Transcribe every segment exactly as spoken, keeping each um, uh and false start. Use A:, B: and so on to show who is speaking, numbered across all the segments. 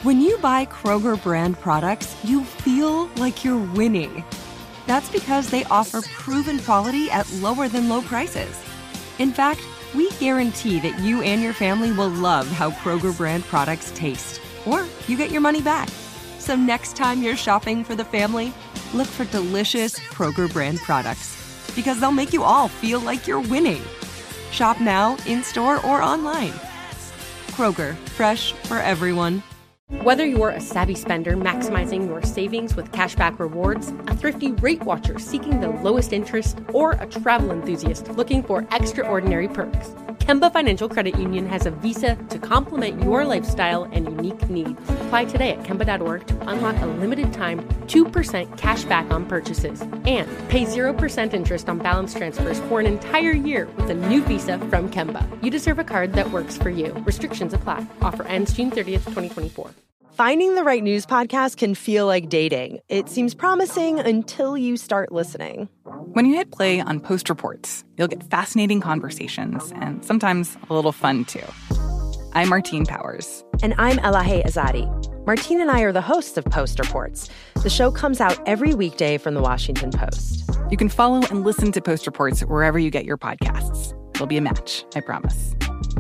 A: When you buy Kroger brand products, you feel like you're winning. That's because they offer proven quality at lower than low prices. In fact, we guarantee that you and your family will love how Kroger brand products taste, or you get your money back. So next time you're shopping for the family, look for delicious Kroger brand products, because they'll make you all feel like you're winning. Shop now, in-store, or online. Kroger, fresh for everyone.
B: Whether you're a savvy spender maximizing your savings with cashback rewards, a thrifty rate watcher seeking the lowest interest, or a travel enthusiast looking for extraordinary perks, Kemba Financial Credit Union has a visa to complement your lifestyle and unique needs. Apply today at Kemba dot org to unlock a limited-time two percent cash back on purchases and pay zero percent interest on balance transfers for an entire year with a new visa from Kemba. You deserve a card that works for you. Restrictions apply. Offer ends June thirtieth, twenty twenty-four.
C: Finding the right news podcast can feel like dating. It seems promising until you start listening.
D: When you hit play on Post Reports, you'll get fascinating conversations and sometimes a little fun, too. I'm Martine Powers.
C: And I'm Elahe Azadi. Martine and I are the hosts of Post Reports. The show comes out every weekday from the Washington Post.
D: You can follow and listen to Post Reports wherever you get your podcasts. It'll be a match, I promise.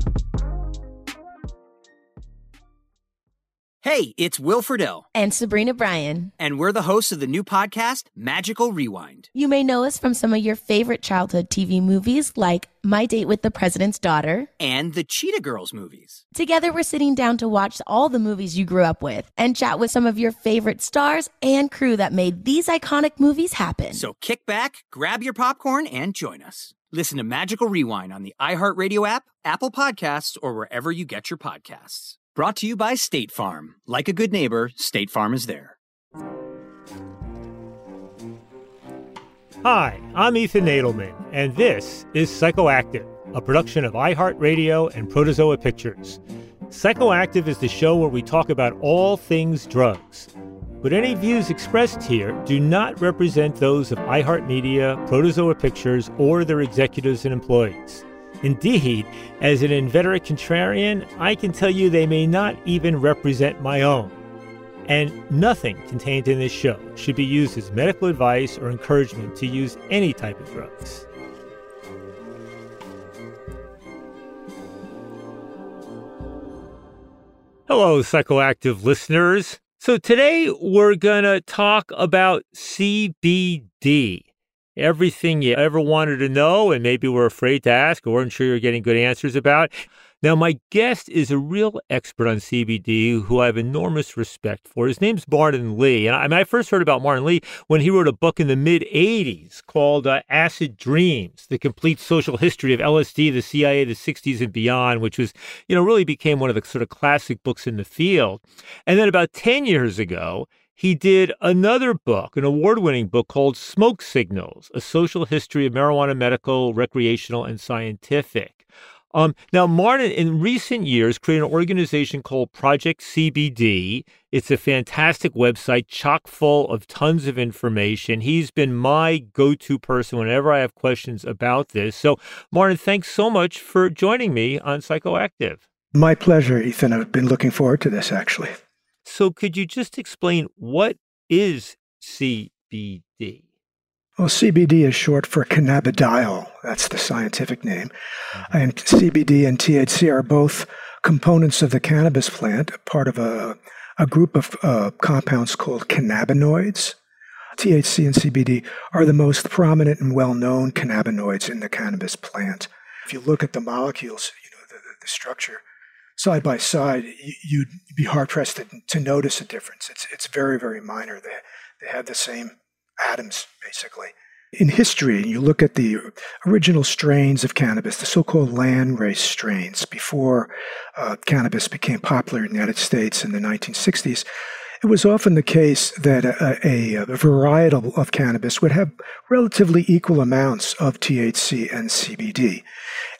E: Hey, it's Will Friedle.
F: And Sabrina Bryan.
E: And we're the hosts of the new podcast, Magical Rewind.
F: You may know us from some of your favorite childhood T V movies like My Date with the President's Daughter.
E: And the Cheetah Girls movies.
F: Together, we're sitting down to watch all the movies you grew up with and chat with some of your favorite stars and crew that made these iconic movies happen.
E: So kick back, grab your popcorn, and join us. Listen to Magical Rewind on the iHeartRadio app, Apple Podcasts, or wherever you get your podcasts. Brought to you by State Farm. Like a good neighbor, State Farm is there.
G: Hi, I'm Ethan Nadelman, and this is Psychoactive, a production of iHeartRadio and Protozoa Pictures. Psychoactive is the show where we talk about all things drugs. But any views expressed here do not represent those of iHeartMedia, Protozoa Pictures, or their executives and employees. Indeed, as an inveterate contrarian, I can tell you they may not even represent my own. And nothing contained in this show should be used as medical advice or encouragement to use any type of drugs. Hello, Psychoactive listeners. So today we're going to talk about C B D. Everything you ever wanted to know and maybe were afraid to ask or weren't sure you're getting good answers about. Now, my guest is a real expert on C B D who I have enormous respect for. His name's Martin Lee. And I, mean, I first heard about Martin Lee when he wrote a book in the mid-eighties called uh, Acid Dreams, The Complete Social History of L S D, the C I A, the sixties and beyond, which was, you know, really became one of the sort of classic books in the field. And then about ten years ago, he did another book, an award-winning book called Smoke Signals, A Social History of Marijuana, Medical, Recreational, and Scientific. Um, now, Martin, in recent years, created an organization called Project C B D. It's a fantastic website, chock full of tons of information. He's been my go-to person whenever I have questions about this. So, Martin, thanks so much for joining me on Psychoactive.
H: My pleasure, Ethan. I've been looking forward to this, actually.
G: So could you just explain what is C B D?
H: Well, C B D is short for cannabidiol. That's the scientific name. Mm-hmm. And C B D and T H C are both components of the cannabis plant, part of a, a group of uh, compounds called cannabinoids. T H C and C B D are the most prominent and well-known cannabinoids in the cannabis plant. If you look at the molecules, you know, the, the, the structure, side by side, you'd be hard-pressed to, to notice a difference. It's it's very, very minor. They, they have the same atoms, basically. In history, you look at the original strains of cannabis, the so-called landrace strains, before uh, cannabis became popular in the United States in the nineteen sixties, it was often the case that a, a, a varietal of cannabis would have relatively equal amounts of T H C and C B D.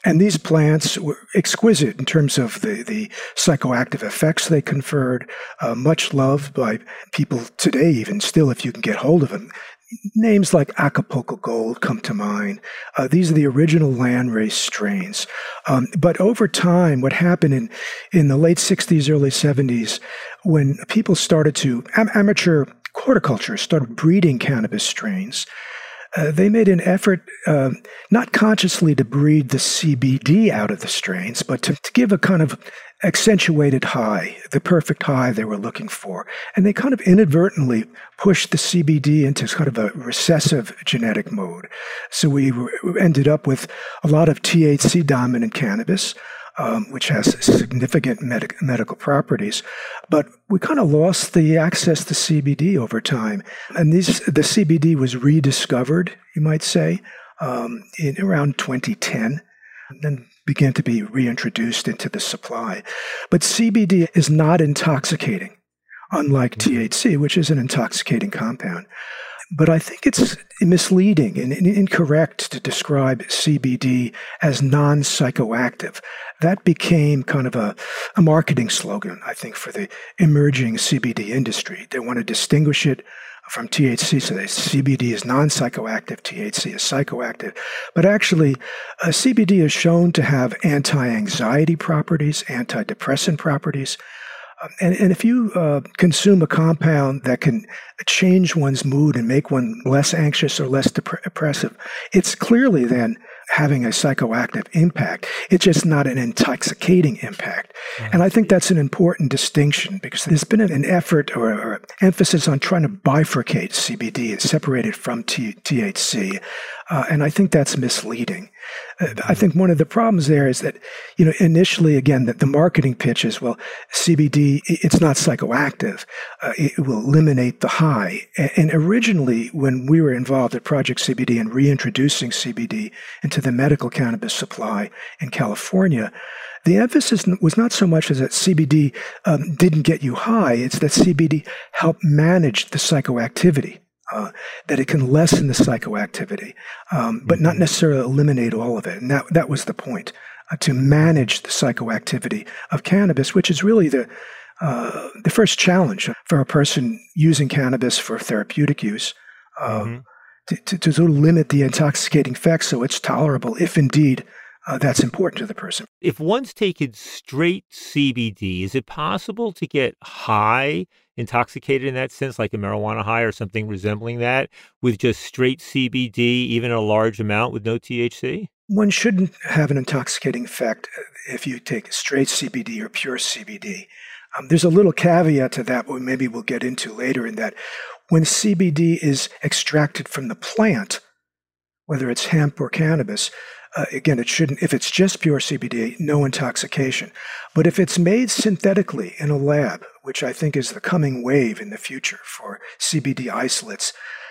H: And these plants were exquisite in terms of the, the psychoactive effects they conferred, uh, much loved by people today, even still, if you can get hold of them. Names like Acapulco Gold come to mind. Uh, these are the original landrace strains. Um, but over time, what happened in, in the late sixties, early seventies, when people started to, am- amateur horticulture started breeding cannabis strains, Uh, they made an effort uh, not consciously to breed the C B D out of the strains, but to, to give a kind of accentuated high, the perfect high they were looking for. And they kind of inadvertently pushed the C B D into kind of a recessive genetic mode. So we re- ended up with a lot of T H C-dominant cannabis, Um, which has significant med- medical properties, but we kind of lost the access to C B D over time. And these, the C B D was rediscovered, you might say, um, in around twenty ten, and then began to be reintroduced into the supply. But C B D is not intoxicating, unlike T H C, which is an intoxicating compound. But I think it's misleading and incorrect to describe C B D as non-psychoactive. That became kind of a, a marketing slogan, I think, for the emerging C B D industry. They want to distinguish it from T H C, so they, C B D is non-psychoactive, T H C is psychoactive. But actually, uh, C B D is shown to have anti-anxiety properties, antidepressant properties. And, and if you uh, consume a compound that can change one's mood and make one less anxious or less dep- depressive, it's clearly then having a psychoactive impact. It's just not an intoxicating impact. Mm-hmm. And I think that's an important distinction because there's been an effort or, or emphasis on trying to bifurcate C B D and separate it from T- THC. Uh, and I think that's misleading. Uh, I think one of the problems there is that, you know, initially, again, that the marketing pitch is, well, C B D, it's not psychoactive. Uh, it will eliminate the high. And, and originally, when we were involved at Project C B D and reintroducing C B D into the medical cannabis supply in California, the emphasis was not so much as that C B D um, didn't get you high, it's that C B D helped manage the psychoactivity. Uh, that it can lessen the psychoactivity, um, but not necessarily eliminate all of it. And that, that was the point, uh, to manage the psychoactivity of cannabis, which is really the uh, the first challenge for a person using cannabis for therapeutic use, um, mm-hmm. to, to, to sort of limit the intoxicating effects so it's tolerable, if indeed uh, that's important to the person.
G: If one's taken straight C B D, is it possible to get high, intoxicated in that sense, like a marijuana high or something resembling that, with just straight C B D, even a large amount with no T H C?
H: One shouldn't have an intoxicating effect if you take straight C B D or pure C B D. Um, there's a little caveat to that, but maybe we'll get into later, in that when C B D is extracted from the plant, whether it's hemp or cannabis, Uh, again, it shouldn't, if it's just pure C B D, no intoxication. But if it's made synthetically in a lab, which I think is the coming wave in the future for C B D isolates,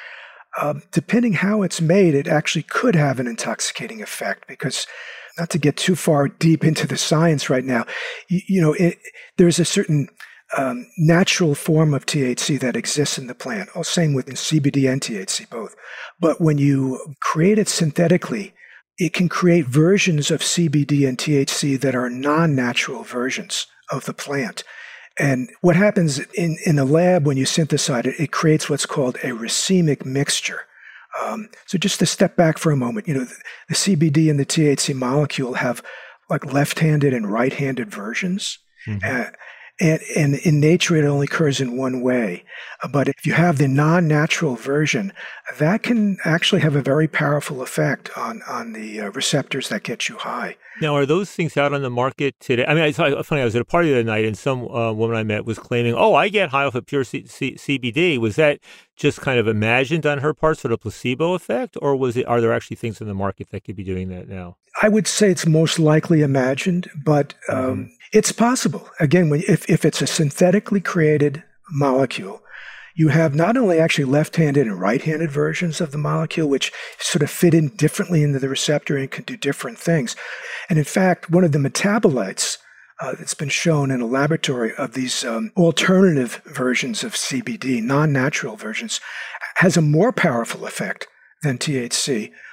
H: um, depending how it's made, it actually could have an intoxicating effect because, not to get too far deep into the science right now, you, you know, it, there's a certain um, natural form of T H C that exists in the plant. Oh, same with C B D and T H C both. But when you create it synthetically, it can create versions of C B D and T H C that are non-natural versions of the plant. And what happens in, in a lab when you synthesize it, it creates what's called a racemic mixture. Um, so just to step back for a moment, you know, the, the C B D and the T H C molecule have like left-handed and right-handed versions. Mm-hmm. Uh, And, and in nature, it only occurs in one way. But if you have the non-natural version, that can actually have a very powerful effect on, on the uh, receptors that get you high.
G: Now, are those things out on the market today? I mean, it's funny, I was at a party the other night and some uh, woman I met was claiming, oh, I get high off of pure C- C- CBD. Was that just kind of imagined on her part, sort of placebo effect? Or was it? Are there actually things in the market that could be doing that now?
H: I would say it's most likely imagined, but um, mm-hmm. it's possible. Again, when, if, if it's a synthetically created molecule, you have not only actually left-handed and right-handed versions of the molecule, which sort of fit in differently into the receptor and can do different things. And in fact, one of the metabolites uh, that's been shown in a laboratory of these um, alternative versions of C B D, non-natural versions, has a more powerful effect than T H C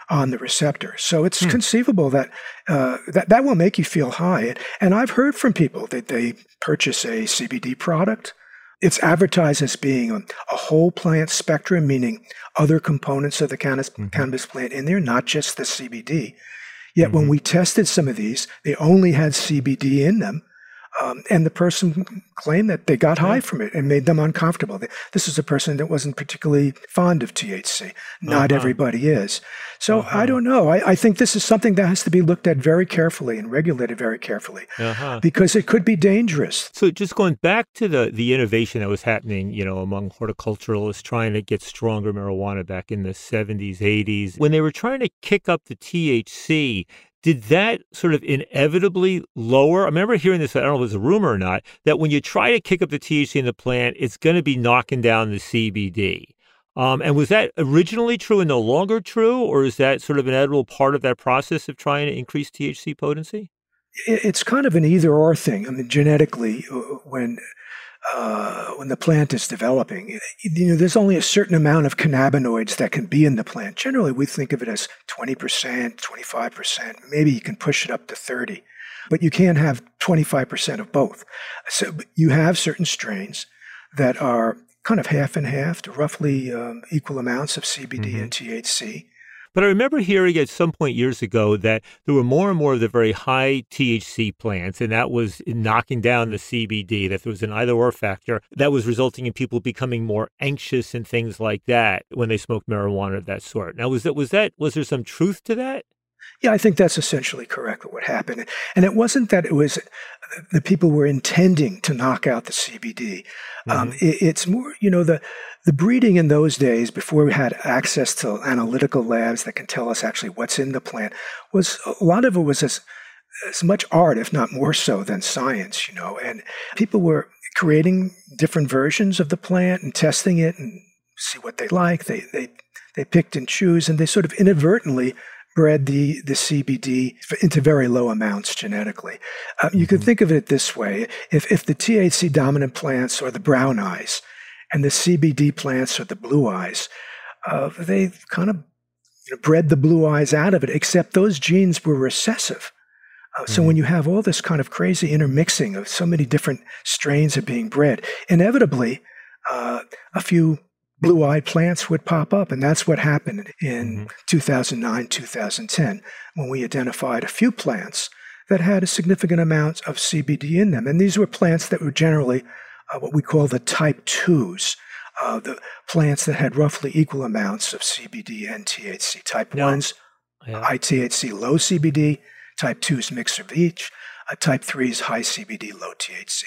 H: on the receptor. So it's hmm. conceivable that, uh, that that will make you feel high. And I've heard from people that they purchase a C B D product. It's advertised as being a, a whole plant spectrum, meaning other components of the cannabis, mm-hmm. cannabis plant in there, not just the C B D. Yet mm-hmm. when we tested some of these, they only had C B D in them. Um, and the person claimed that they got high from it and made them uncomfortable. This is a person that wasn't particularly fond of T H C. Not uh-huh. everybody is. So uh-huh. I don't know. I, I think this is something that has to be looked at very carefully and regulated very carefully uh-huh. because it could be dangerous.
G: So just going back to the, the innovation that was happening, you know, among horticulturalists trying to get stronger marijuana back in the seventies, eighties, when they were trying to kick up the T H C, did that sort of inevitably lower? I remember hearing this, I don't know if it was a rumor or not, that when you try to kick up the T H C in the plant, it's going to be knocking down the C B D. Um, and was that originally true and no longer true? Or is that sort of an integral part of that process of trying to increase T H C potency?
H: It's kind of an either or thing. I mean, genetically, when uh, when the plant is developing, you know, there's only a certain amount of cannabinoids that can be in the plant. Generally, we think of it as twenty percent, twenty-five percent. Maybe you can push it up to thirty, but you can't have twenty-five percent of both. So you have certain strains that are kind of half and half to roughly um, equal amounts of C B D mm-hmm. and T H C.
G: But I remember hearing at some point years ago that there were more and more of the very high T H C plants, and that was knocking down the C B D, that there was an either-or factor that was resulting in people becoming more anxious and things like that when they smoked marijuana of that sort. Now, was that was that was there some truth to that?
H: Yeah, I think that's essentially correct what happened. And it wasn't that it was the people were intending to knock out the C B D. Mm-hmm. Um, it, it's more, you know, the the breeding in those days, before we had access to analytical labs that can tell us actually what's in the plant, was a lot of it was as, as much art, if not more so, than science, you know. And people were creating different versions of the plant and testing it and see what they like. They they they picked and choose, and they sort of inadvertently bred the, the C B D into very low amounts genetically. Um, you could think of it this way. If, if the T H C dominant plants are the brown eyes and the C B D plants are the blue eyes, uh, they kind of you know, bred the blue eyes out of it, except those genes were recessive. Uh, mm-hmm. So when you have all this kind of crazy intermixing of so many different strains are being bred, inevitably uh, a few blue-eyed plants would pop up. And that's what happened in mm-hmm. two thousand nine, two thousand ten, when we identified a few plants that had a significant amount of C B D in them. And these were plants that were generally uh, what we call the type twos, uh, the plants that had roughly equal amounts of C B D and T H C. Type yeah. ones, yeah. high T H C, low C B D. Type twos, mix of each. Uh, type threes, high C B D, low T H C.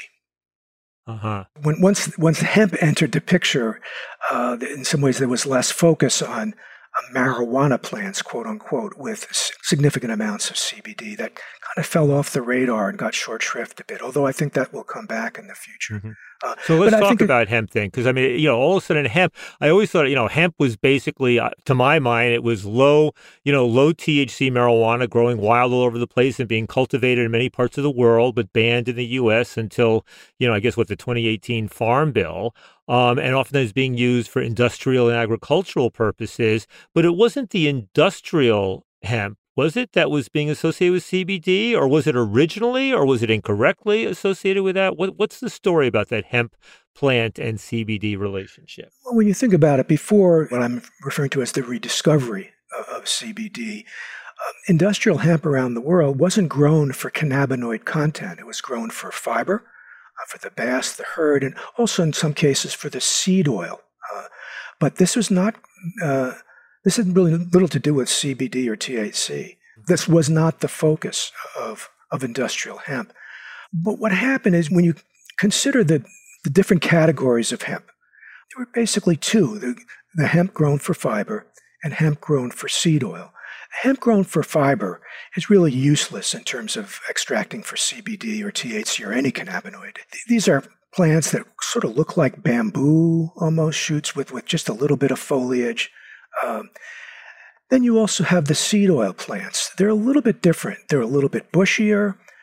G: Uh-huh.
H: When once once hemp entered the picture, uh, in some ways there was less focus on uh, marijuana plants, quote unquote, with s- significant amounts of C B D. That kind of fell off the radar and got short shrift a bit. Although I think that will come back in the future.
G: Mm-hmm. Uh, so let's talk about it, hemp then, because I mean, you know, all of a sudden hemp. I always thought, you know, hemp was basically, uh, to my mind, it was low, you know, low T H C marijuana growing wild all over the place and being cultivated in many parts of the world, but banned in the U S until, you know, I guess what the twenty eighteen Farm Bill, um, and oftentimes being used for industrial and agricultural purposes. But it wasn't the industrial hemp. Was it that was being associated with C B D, or was it originally, or was it incorrectly associated with that? What, what's the story about that hemp plant and C B D relationship?
H: Well, when you think about it, before what I'm referring to as the rediscovery of C B D, uh, industrial hemp around the world wasn't grown for cannabinoid content. It was grown for fiber, uh, for the bast, the hurd, and also in some cases for the seed oil. Uh, but this was not... Uh, This had really little to do with C B D or T H C. This was not the focus of, of industrial hemp. But what happened is when you consider the, the different categories of hemp, there were basically two, the, the hemp grown for fiber and hemp grown for seed oil. Hemp grown for fiber is really useless in terms of extracting for C B D or T H C or any cannabinoid. These are plants that sort of look like bamboo almost shoots with, with just a little bit of foliage. Um, then you also have the seed oil plants. They're a little bit different. They're a little bit bushier.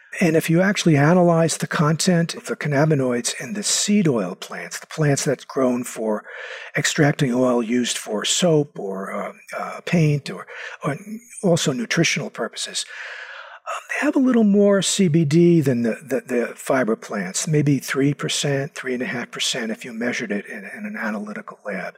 H: And if you actually analyze the content of the cannabinoids in the seed oil plants, the plants that's grown for extracting oil used for soap or uh, uh, paint or, or also nutritional purposes, um, they have a little more C B D than the, the, the fiber plants, maybe three percent, three point five percent if you measured it in, in an analytical lab.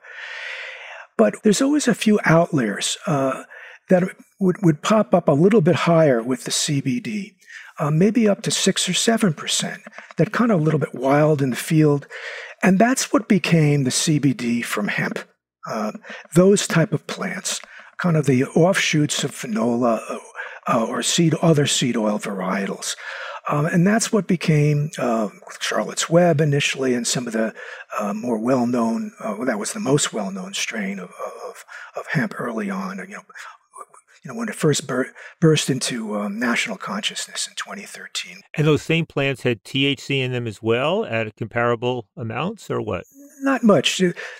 H: But there's always a few outliers uh, that would, would pop up a little bit higher with the C B D. Uh, maybe up to six or seven percent, that kind of a little bit wild in the field. And that's what became the C B D from hemp. Uh, those type of plants, kind of the offshoots of canola uh, or seed, other seed oil varietals. Um, and that's what became uh, Charlotte's Web initially, and some of the uh, more well-known, uh, well, that was the most well-known strain of, of, of hemp early on, you know, You know, when it first bur- burst into um, national consciousness in twenty thirteen.
G: And those same plants had T H C in them as well at comparable amounts, or what?
H: Not much.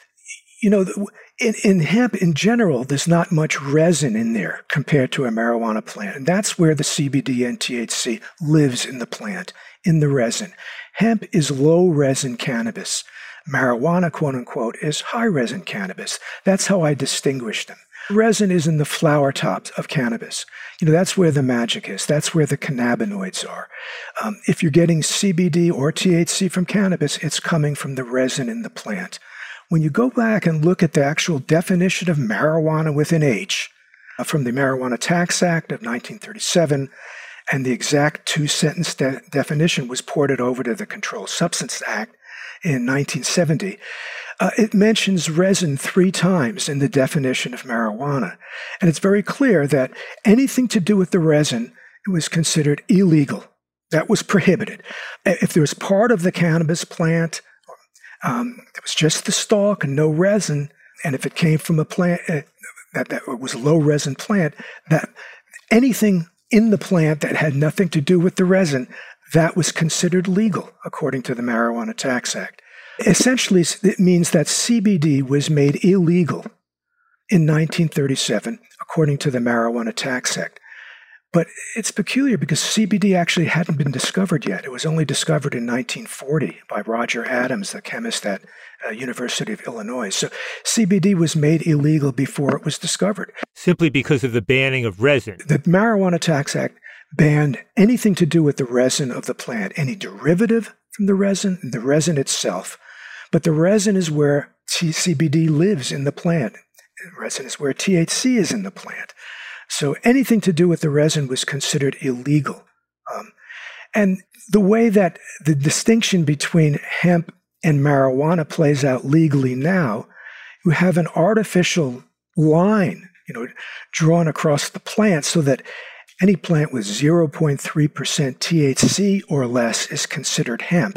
H: You know, in, in hemp in general, there's not much resin in there compared to a marijuana plant. And that's where the C B D and T H C lives in the plant, in the resin. Hemp is low resin cannabis. Marijuana, quote unquote, is high resin cannabis. That's how I distinguish them. Resin is in the flower tops of cannabis. You know, that's where the magic is. That's where the cannabinoids are. Um, if you're getting C B D or T H C from cannabis, it's coming from the resin in the plant. When you go back and look at the actual definition of marijuana with an H, uh, from the Marijuana Tax Act of nineteen thirty-seven, and the exact two-sentence de- definition was ported over to the Controlled Substance Act in nineteen seventy, Uh, it mentions resin three times in the definition of marijuana. And it's very clear that anything to do with the resin, it was considered illegal. That was prohibited. If there was part of the cannabis plant, um, it was just the stalk and no resin, and if it came from a plant uh, that, that was a low resin plant, that anything in the plant that had nothing to do with the resin, that was considered legal according to the Marijuana Tax Act. Essentially, it means that C B D was made illegal in nineteen thirty-seven, according to the Marijuana Tax Act. But it's peculiar because C B D actually hadn't been discovered yet. It was only discovered in nineteen forty by Roger Adams, the chemist at uh, University of Illinois. So C B D was made illegal before it was discovered.
G: Simply because of the banning of resin.
H: The Marijuana Tax Act banned anything to do with the resin of the plant, any derivative from the resin, the resin itself. But the resin is where C B D lives in the plant. The resin is where T H C is in the plant. So anything to do with the resin was considered illegal. Um, and the way that the distinction between hemp and marijuana plays out legally now, you have an artificial line, you know, drawn across the plant so that any plant with zero point three percent T H C or less is considered hemp.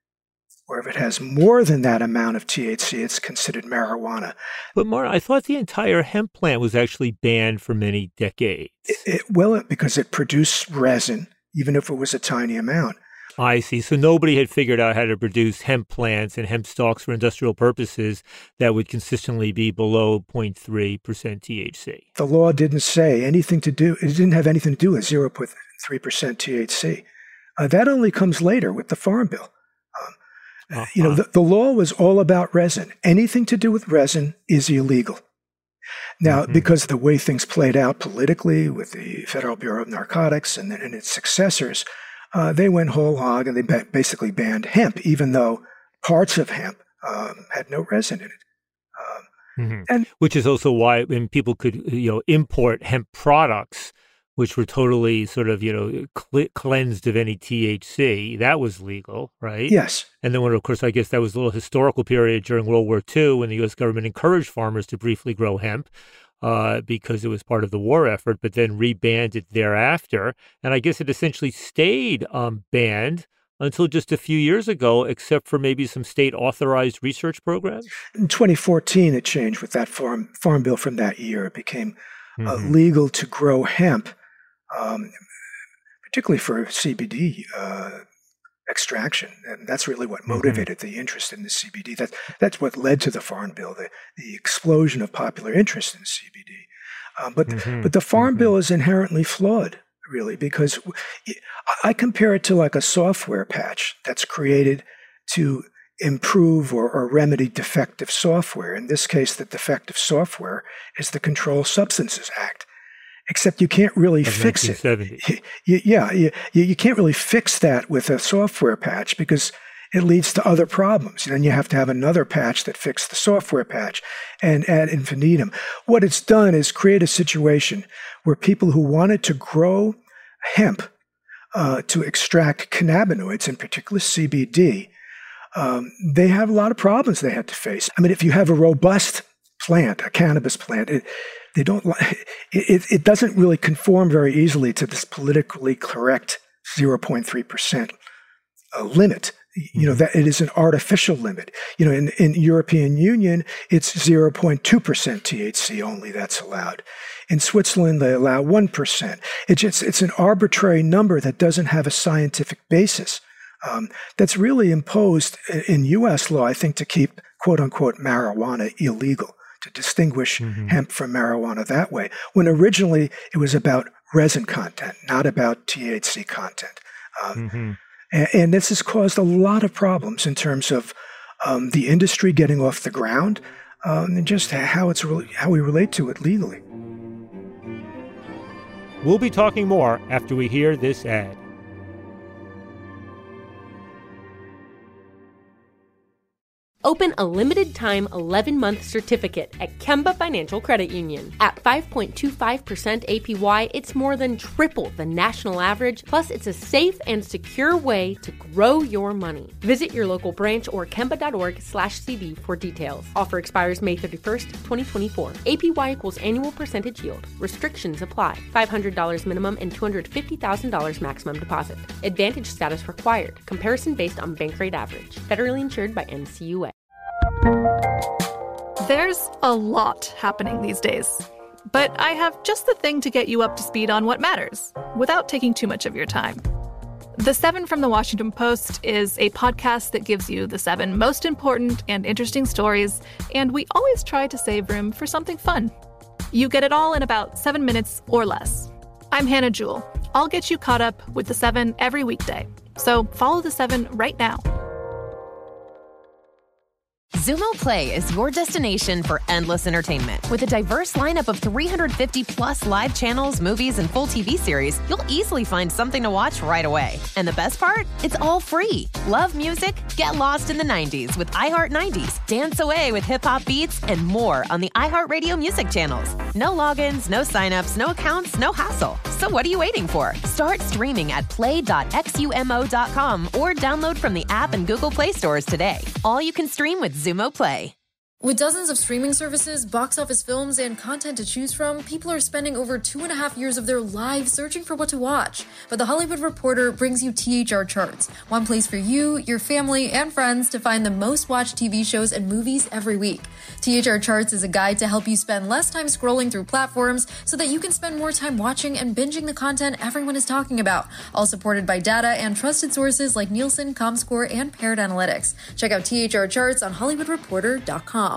H: Or if it has more than that amount of T H C, it's considered marijuana.
G: But Mark, I thought the entire hemp plant was actually banned for many decades.
H: It, it, well, because it produced resin, even if it was a tiny amount.
G: I see. So nobody had figured out how to produce hemp plants and hemp stalks for industrial purposes that would consistently be below zero point three percent T H C.
H: The law didn't say anything to do, it didn't have anything to do with zero point three percent T H C. Uh, that only comes later with the Farm Bill. Uh-huh. You know, the, the law was all about resin. Anything to do with resin is illegal. Now, mm-hmm. because of the way things played out politically with the Federal Bureau of Narcotics and, and its successors, uh, they went whole hog and they ba- basically banned hemp, even though parts of hemp um, had no resin in it. Um,
G: mm-hmm.
H: and
G: Which is also why when people could, you know, import hemp products, which were totally sort of, you know, cl- cleansed of any T H C. That was legal, right?
H: Yes.
G: And then, when, of course, I guess that was a little historical period during World War Two when the U S government encouraged farmers to briefly grow hemp uh, because it was part of the war effort, but then rebanned it thereafter. And I guess it essentially stayed um, banned until just a few years ago, except for maybe some state-authorized research programs?
H: In twenty fourteen, it changed with that farm, farm bill from that year. It became
G: mm-hmm.
H: uh, legal to grow hemp. Um, particularly for C B D uh, extraction. And that's really what motivated mm-hmm. the interest in the C B D. That, that's what led to the Farm Bill, the, the explosion of popular interest in C B D. Um, but, mm-hmm. but the Farm mm-hmm. Bill is inherently flawed. really, because I compare it to like a software patch that's created to improve or, or remedy defective software. In this case, the defective software is the Controlled Substances Act, except you can't really
G: of
H: fix it.
G: nineteen seventy.
H: You, yeah, you, you can't really fix that with a software patch because it leads to other problems. And then you have to have another patch that fixes the software patch and ad infinitum. What it's done is create a situation where people who wanted to grow hemp uh, to extract cannabinoids, in particular C B D, um, they have a lot of problems they had to face. I mean, if you have a robust plant, a cannabis plant, it, they don't. It, it doesn't really conform very easily to this politically correct zero point three percent uh, limit. You know, that it is an artificial limit. You know, in, in European Union, it's zero point two percent T H C only that's allowed. In Switzerland, they allow one percent. It's just, it's an arbitrary number that doesn't have a scientific basis. Um, that's really imposed in U S law, I think, to keep quote unquote marijuana illegal, to distinguish mm-hmm. hemp from marijuana that way, when originally it was about resin content, not about T H C content. Um, mm-hmm. and, and this has caused a lot of problems in terms of um, the industry getting off the ground um, and just how it's really, how we relate to it legally.
G: We'll be talking more after we hear this ad.
B: Open a limited-time eleven-month certificate at Kemba Financial Credit Union. At five point two five percent A P Y, it's more than triple the national average, plus it's a safe and secure way to grow your money. Visit your local branch or kemba.org slash CD for details. Offer expires May thirty-first, twenty twenty-four. A P Y equals annual percentage yield. Restrictions apply. five hundred dollars minimum and two hundred fifty thousand dollars maximum deposit. Advantage status required. Comparison based on bank rate average. Federally insured by N C U A.
I: There's a lot happening these days, but I have just the thing to get you up to speed on what matters without taking too much of your time. The Seven from the Washington Post is a podcast that gives you the seven most important and interesting stories, and we always try to save room for something fun. You get it all in about seven minutes or less. I'm Hannah Jewell. I'll get you caught up with the Seven every weekday. So follow the Seven right now.
C: Xumo Play is your destination for endless entertainment. With a diverse lineup of three hundred fifty plus live channels, movies, and full T V series, you'll easily find something to watch right away. And the best part? It's all free. Love music? Get lost in the nineties with iHeart nineties, dance away with hip-hop beats, and more on the iHeartRadio music channels. No logins, no signups, no accounts, no hassle. So what are you waiting for? Start streaming at play dot xumo dot com or download from the app and Google Play stores today. All you can stream with Xumo Play.
J: With dozens of streaming services, box office films, and content to choose from, people are spending over two and a half years of their lives searching for what to watch. But The Hollywood Reporter brings you T H R Charts, one place for you, your family, and friends to find the most watched T V shows and movies every week. T H R Charts is a guide to help you spend less time scrolling through platforms so that you can spend more time watching and binging the content everyone is talking about, all supported by data and trusted sources like Nielsen, Comscore, and Paired Analytics. Check out T H R Charts on hollywood reporter dot com.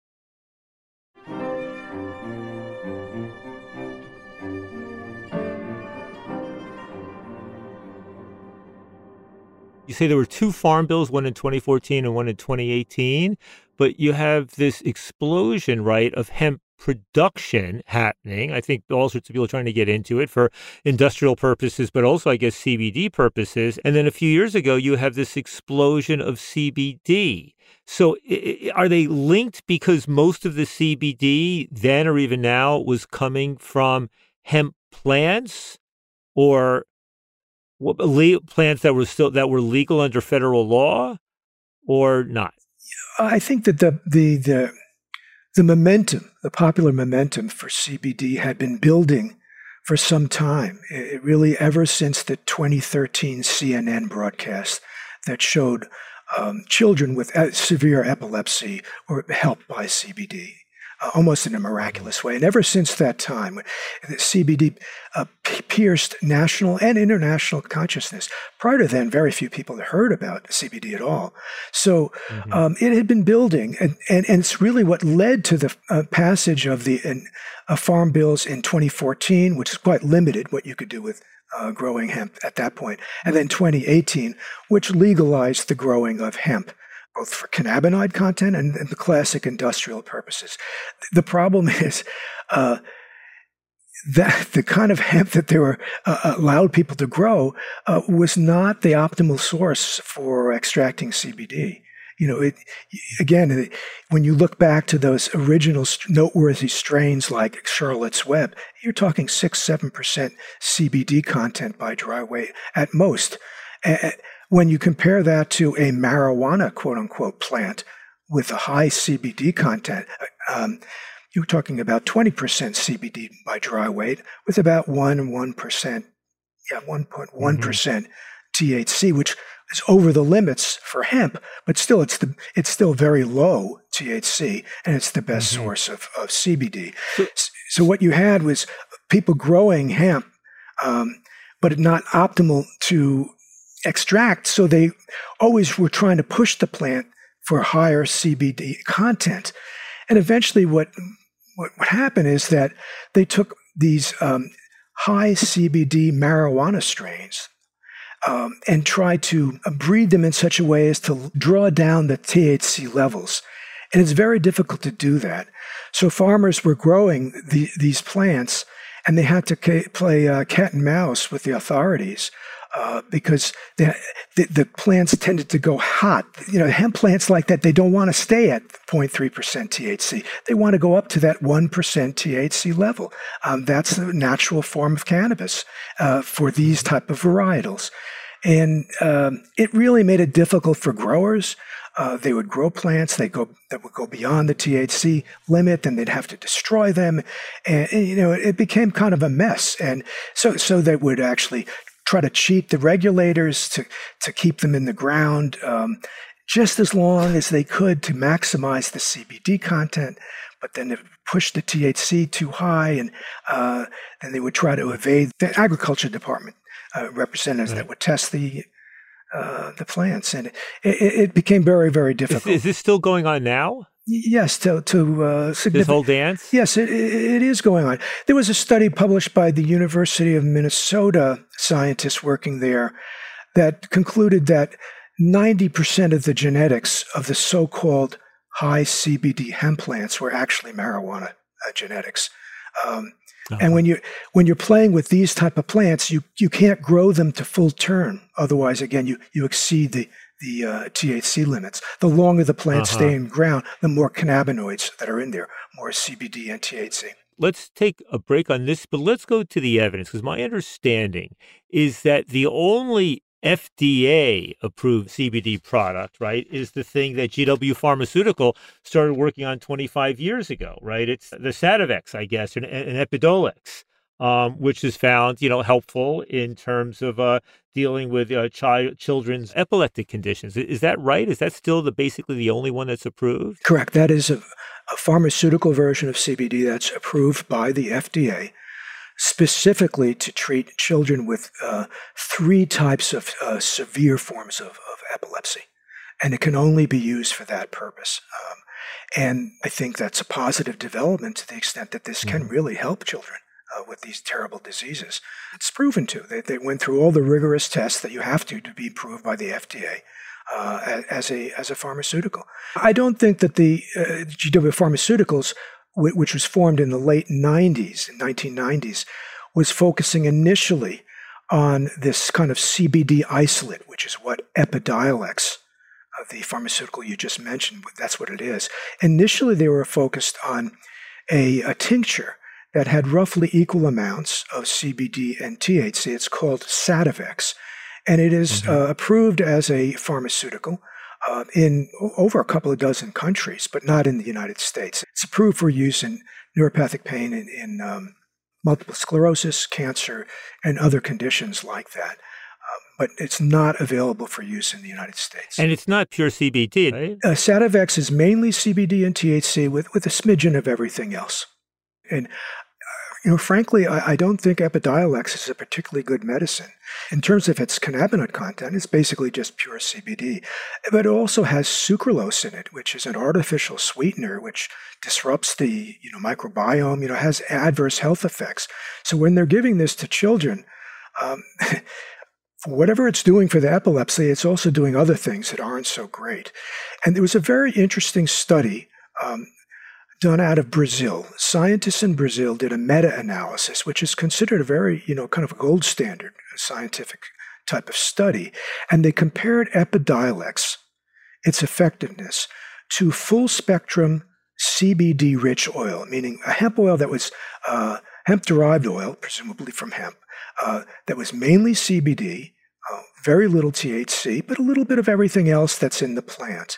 G: You say there were two farm bills, one in twenty fourteen and one in twenty eighteen, but you have this explosion, right, of hemp production happening. I think all sorts of people are trying to get into it for industrial purposes, but also, I guess, C B D purposes. And then a few years ago, you have this explosion of C B D. So are they linked because most of the C B D then or even now was coming from hemp plants, or plants that were still that were legal under federal law, or not?
H: I think that the the the the momentum, the popular momentum for C B D had been building for some time. It really, ever since the twenty thirteen C N N broadcast that showed um, children with severe epilepsy were helped by C B D. uh, almost in a miraculous way. And ever since that time, the C B D uh, pierced national and international consciousness. Prior to then, very few people had heard about C B D at all. So mm-hmm. um, it had been building, and, and, and it's really what led to the uh, passage of the uh, farm bills in twenty fourteen, which is quite limited what you could do with uh, growing hemp at that point, and then twenty eighteen, which legalized the growing of hemp, both for cannabinoid content and, and the classic industrial purposes. The problem is uh, that the kind of hemp that they were uh, allowed people to grow uh, was not the optimal source for extracting C B D. You know, it, again, when you look back to those original noteworthy strains like Charlotte's Web, you're talking six, seven percent C B D content by dry weight at most. And when you compare that to a marijuana, quote unquote, plant with a high C B D content, um, you're talking about twenty percent C B D by dry weight with about one and one percent, yeah, one point one percent mm-hmm. T H C, which is over the limits for hemp, but still it's the it's still very low T H C, and it's the best mm-hmm. source of, of C B D. So, so what you had was people growing hemp, um, but not optimal to extract, so they always were trying to push the plant for higher C B D content. And eventually what what, what happened is that they took these um, high C B D marijuana strains um, and tried to breed them in such a way as to draw down the T H C levels. And it's very difficult to do that. So farmers were growing the, these plants, and they had to ca- play uh, cat and mouse with the authorities uh, because the, the, the plants tended to go hot. You know, hemp plants like that, they don't want to stay at zero point three percent T H C. They want to go up to that one percent T H C level. Um, that's the natural form of cannabis uh, for these type of varietals. And um, it really made it difficult for growers. Uh, they would grow plants they go that would go beyond the T H C limit, and they'd have to destroy them, and, and you know it became kind of a mess. And so, so they would actually try to cheat the regulators to to keep them in the ground um, just as long as they could to maximize the C B D content. But then they would push the T H C too high, and uh, then they would try to evade the agriculture department uh, representatives right. that would test the. Uh, the plants, and it, it, it became very, very difficult.
G: Is, is this still going on now?
H: Yes, to to uh, significant.
G: This whole dance?
H: Yes, it, it is going on. There was a study published by the University of Minnesota scientists working there that concluded that ninety percent of the genetics of the so-called high C B D hemp plants were actually marijuana uh, genetics. Um, Uh-huh. And when you when you're playing with these type of plants, you you can't grow them to full term. Otherwise, again, you you exceed the the uh, T H C limits. The longer the plants uh-huh. stay in ground, the more cannabinoids that are in there, more C B D and T H C.
G: Let's take a break on this, but let's go to the evidence, because my understanding is that the only F D A-approved C B D product, right, is the thing that G W Pharmaceutical started working on twenty-five years ago, right? It's the Sativex, I guess, and, and Epidiolex, um, which is found, you know, helpful in terms of uh, dealing with uh, child children's epileptic conditions. Is that right? Is that still the basically the only one that's approved?
H: Correct. That is a, a pharmaceutical version of C B D that's approved by the F D A. Specifically to treat children with uh, three types of uh, severe forms of, of epilepsy. And it can only be used for that purpose. Um, and I think that's a positive development to the extent that this can really help children uh, with these terrible diseases. It's proven to. They, they went through all the rigorous tests that you have to to be approved by the F D A. Uh, as a as a pharmaceutical. I don't think that the uh, G W Pharmaceuticals, which was formed in the late nineties, nineteen nineties, was focusing initially on this kind of C B D isolate, which is what Epidiolex, uh, the pharmaceutical you just mentioned, that's what it is. Initially, they were focused on a, a tincture that had roughly equal amounts of C B D and T H C. It's called Sativex, and it is mm-hmm. uh, approved as a pharmaceutical Uh, in over a couple of dozen countries, but not in the United States. It's approved for use in neuropathic pain, in, in um, multiple sclerosis, cancer, and other conditions like that. but it's not available for use in the United States.
G: And it's not pure C B D, right?
H: Uh, Sativex is mainly C B D and T H C with, with a smidgen of everything else. And, uh, you know, frankly, I, I don't think Epidiolex is a particularly good medicine. In terms of its cannabinoid content, it's basically just pure C B D. But it also has sucralose in it, which is an artificial sweetener, which disrupts the, you know, microbiome, you know, has adverse health effects. So when they're giving this to children, um, for whatever it's doing for the epilepsy, it's also doing other things that aren't so great. And there was a very interesting study um, done out of Brazil. Scientists in Brazil did a meta-analysis, which is considered a very, you know, kind of a gold standard scientific type of study. And they compared Epidiolex, its effectiveness, to full-spectrum C B D-rich oil, meaning a hemp oil that was uh, hemp-derived oil, presumably from hemp, Uh, that was mainly C B D, uh, very little T H C, but a little bit of everything else that's in the plant.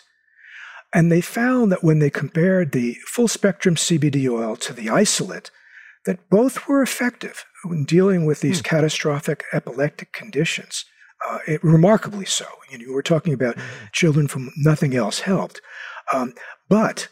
H: And they found that when they compared the full-spectrum C B D oil to the isolate, that both were effective in dealing with these hmm. catastrophic epileptic conditions, uh, it, remarkably so. You know, we're talking about hmm. children from nothing else helped. Um, but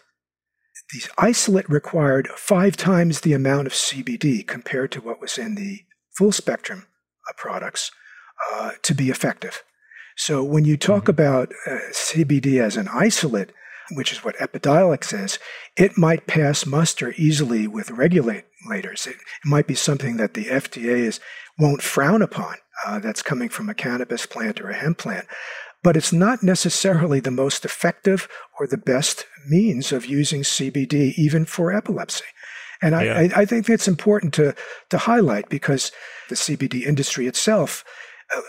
H: the isolate required five times the amount of C B D compared to what was in the full spectrum uh, products uh, to be effective. So when you talk mm-hmm. about uh, C B D as an isolate, which is what Epidiolex is, it might pass muster easily with regulators. It, it might be something that the F D A is won't frown upon uh, that's coming from a cannabis plant or a hemp plant. But it's not necessarily the most effective or the best means of using C B D, even for epilepsy. And I, yeah. I, I think that's important to, to highlight because the C B D industry itself, uh,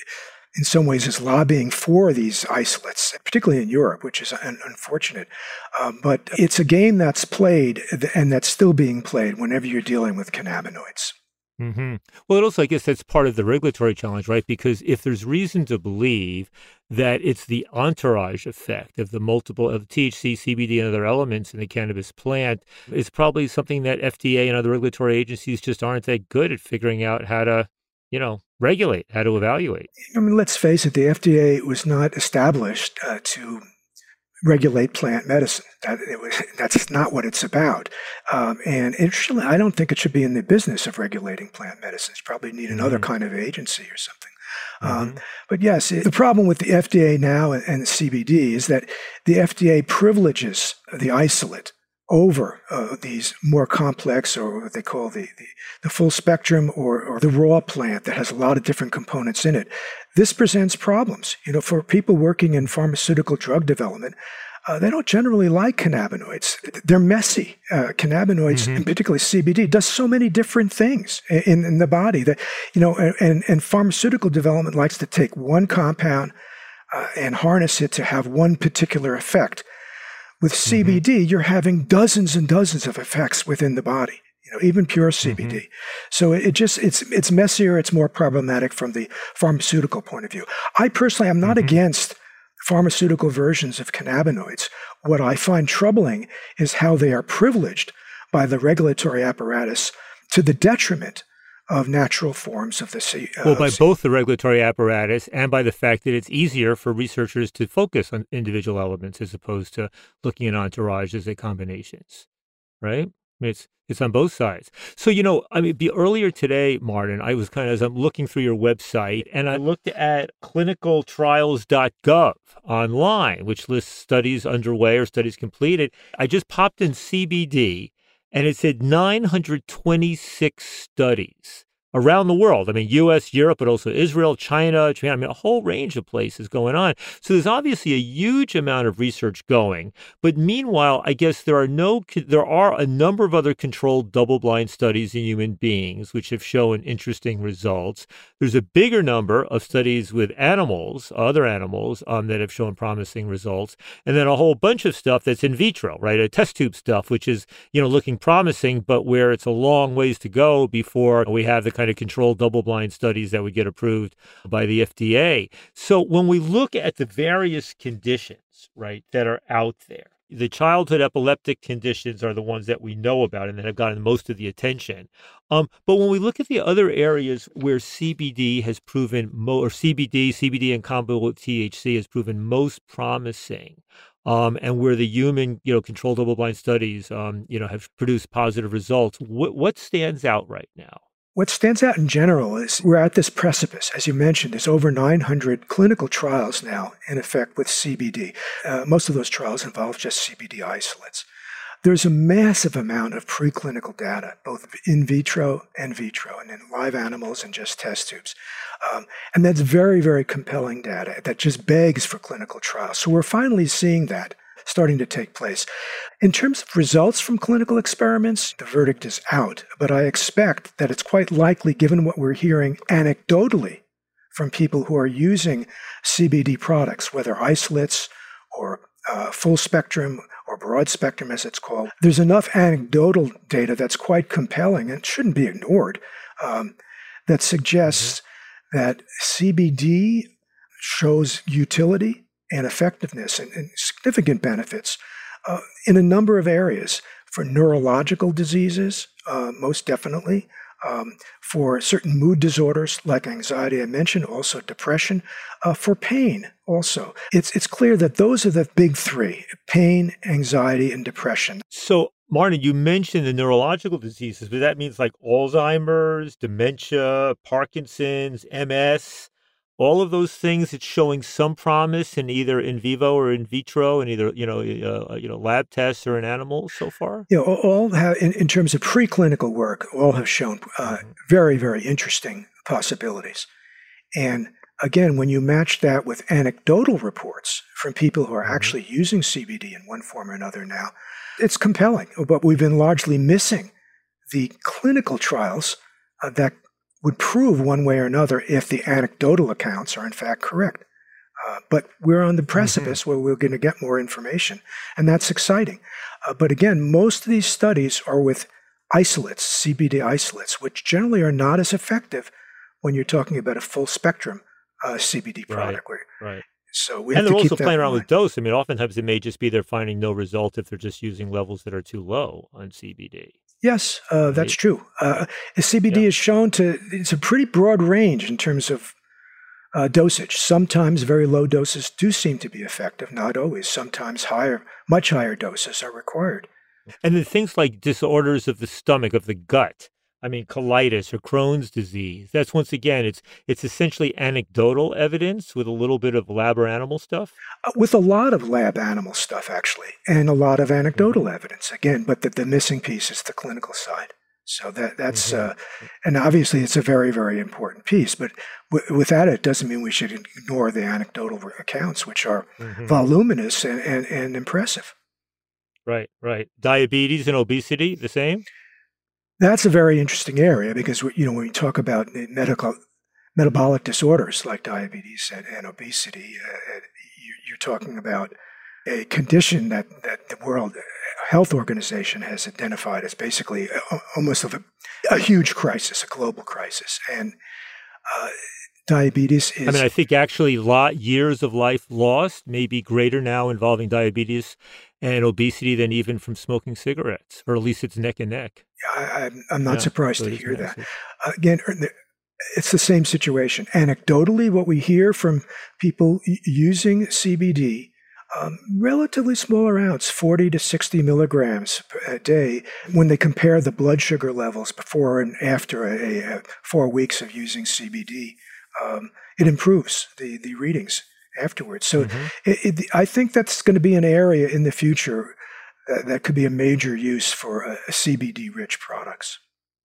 H: in some ways, is lobbying for these isolates, particularly in Europe, which is un- unfortunate. Uh, but it's a game that's played and that's still being played whenever you're dealing with cannabinoids.
G: Mm-hmm. Well, it also, I guess that's part of the regulatory challenge, right? Because if there's reason to believe that it's the entourage effect of the multiple of T H C, C B D, and other elements in the cannabis plant, it's probably something that F D A and other regulatory agencies just aren't that good at figuring out how to, you know, regulate, how to evaluate.
H: I mean, let's face it, the F D A was not established uh, to regulate plant medicine. That it was, that's not what it's about. Um, and interestingly, I don't think it should be in the business of regulating plant medicine. It's probably need another mm-hmm. kind of agency or something. Mm-hmm. Um, but yes, it, the problem with the F D A now and, and the C B D is that the F D A privileges the isolate over uh, these more complex, or what they call the, the, the full spectrum, or, or the raw plant that has a lot of different components in it. This presents problems. You know, for people working in pharmaceutical drug development, uh, they don't generally like cannabinoids. They're messy. Uh, cannabinoids, mm-hmm. and particularly C B D, does so many different things in, in the body that, you know, and, and pharmaceutical development likes to take one compound uh, and harness it to have one particular effect. With C B D, mm-hmm. you're having dozens and dozens of effects within the body, you know, even pure C B D. Mm-hmm. So it just, it's it's messier, it's more problematic from the pharmaceutical point of view. I personally am not mm-hmm. against pharmaceutical versions of cannabinoids. What I find troubling is how they are privileged by the regulatory apparatus to the detriment of natural forms of the C. Uh,
G: well, by both the regulatory apparatus and by the fact that it's easier for researchers to focus on individual elements as opposed to looking at entourages and combinations, right? I mean, it's it's on both sides. So, you know, I mean, be earlier today, Martin, I was kind of, as I'm looking through your website, and I looked at clinical trials dot gov online, which lists studies underway or studies completed. I just popped in C B D, and it said nine hundred twenty-six studies around the world. I mean, U S, Europe, but also Israel, China, Japan. I mean, a whole range of places going on. So there's obviously a huge amount of research going. But meanwhile, I guess there are no, there are a number of other controlled double-blind studies in human beings, which have shown interesting results. There's a bigger number of studies with animals, other animals, um, that have shown promising results. And then a whole bunch of stuff that's in vitro, right? A test tube stuff, which is, you know, looking promising, but where it's a long ways to go before we have the kind of controlled double-blind studies that would get approved by the F D A. So when we look at the various conditions, right, that are out there, the childhood epileptic conditions are the ones that we know about and that have gotten most of the attention. Um, but when we look at the other areas where C B D has proven, mo- or C B D, C B D in combo with T H C has proven most promising, um, and where the human, you know, controlled double-blind studies, um, you know, have produced positive results, what, what stands out right now?
H: What stands out in general is we're at this precipice. As you mentioned, there's over nine hundred clinical trials now in effect with C B D. Uh, most of those trials involve just C B D isolates. There's a massive amount of preclinical data, both in vitro and vitro, and in live animals and just test tubes. Um, and that's very, very compelling data that just begs for clinical trials. So we're finally seeing that starting to take place. In terms of results from clinical experiments, the verdict is out, but I expect that it's quite likely, given what we're hearing anecdotally from people who are using C B D products, whether isolates or uh, full spectrum or broad spectrum as it's called, there's enough anecdotal data that's quite compelling and shouldn't be ignored, um, that suggests mm-hmm. that C B D shows utility and effectiveness and, and significant benefits uh, in a number of areas. For neurological diseases, uh, most definitely. Um, for certain mood disorders like anxiety, I mentioned, also depression. Uh, for pain, also. It's it's clear that those are the big three: pain, anxiety, and depression.
G: So, Martin, you mentioned the neurological diseases, but that means like Alzheimer's, dementia, Parkinson's, M S. All of those things, it's showing some promise in either in vivo or in vitro, in either you know uh, you know lab tests or in animals so far.
H: You know, all have in, in terms of preclinical work, all have shown uh, mm-hmm. very very interesting possibilities. And again, when you match that with anecdotal reports from people who are mm-hmm. actually using C B D in one form or another now, it's compelling. But we've been largely missing the clinical trials uh, that would prove one way or another if the anecdotal accounts are in fact correct. Uh, but we're on the precipice mm-hmm. where we're going to get more information, and that's exciting. Uh, but again, most of these studies are with isolates, C B D isolates, which generally are not as effective when you're talking about a full spectrum uh, C B D product.
G: Right, right.
H: So we
G: and
H: have
G: they're
H: to keep
G: also playing around
H: mind.
G: with dose. I mean, oftentimes it may just be they're finding no result if they're just using levels that are too low on C B D.
H: Yes, uh, that's true. Uh, C B D yeah. is shown to, it's a pretty broad range in terms of uh, dosage. Sometimes very low doses do seem to be effective, not always. Sometimes higher, much higher doses are required.
G: And then things like disorders of the stomach, of the gut, I mean, colitis or Crohn's disease, that's once again, it's it's essentially anecdotal evidence with a little bit of lab or animal stuff?
H: Uh, with a lot of lab animal stuff, actually, and a lot of anecdotal mm-hmm. evidence, again, but the, the missing piece is the clinical side. So that that's, mm-hmm. uh, and obviously it's a very, very important piece, but w- with that, it doesn't mean we should ignore the anecdotal accounts, which are mm-hmm. voluminous and, and, and impressive.
G: Right, right. Diabetes and obesity, the same?
H: That's a very interesting area because, you know, when we talk about medical metabolic disorders like diabetes and, and obesity, uh, you're talking about a condition that, that the World Health Organization has identified as basically a, almost of a, a huge crisis, a global crisis. And uh, diabetes is...
G: I mean, I think actually lot years of life lost may be greater now involving diabetes and obesity than even from smoking cigarettes, or at least it's neck and neck.
H: I, I'm, I'm not
G: yeah,
H: surprised
G: so
H: to hear that.
G: massive.
H: Again, it's the same situation. Anecdotally, what we hear from people using C B D, um, relatively small amounts, forty to sixty milligrams a day, when they compare the blood sugar levels before and after a, a four weeks of using C B D, um, it improves the, the readings afterwards. So mm-hmm. it, it, I think that's going to be an area in the future that, that could be a major use for uh, C B D-rich products.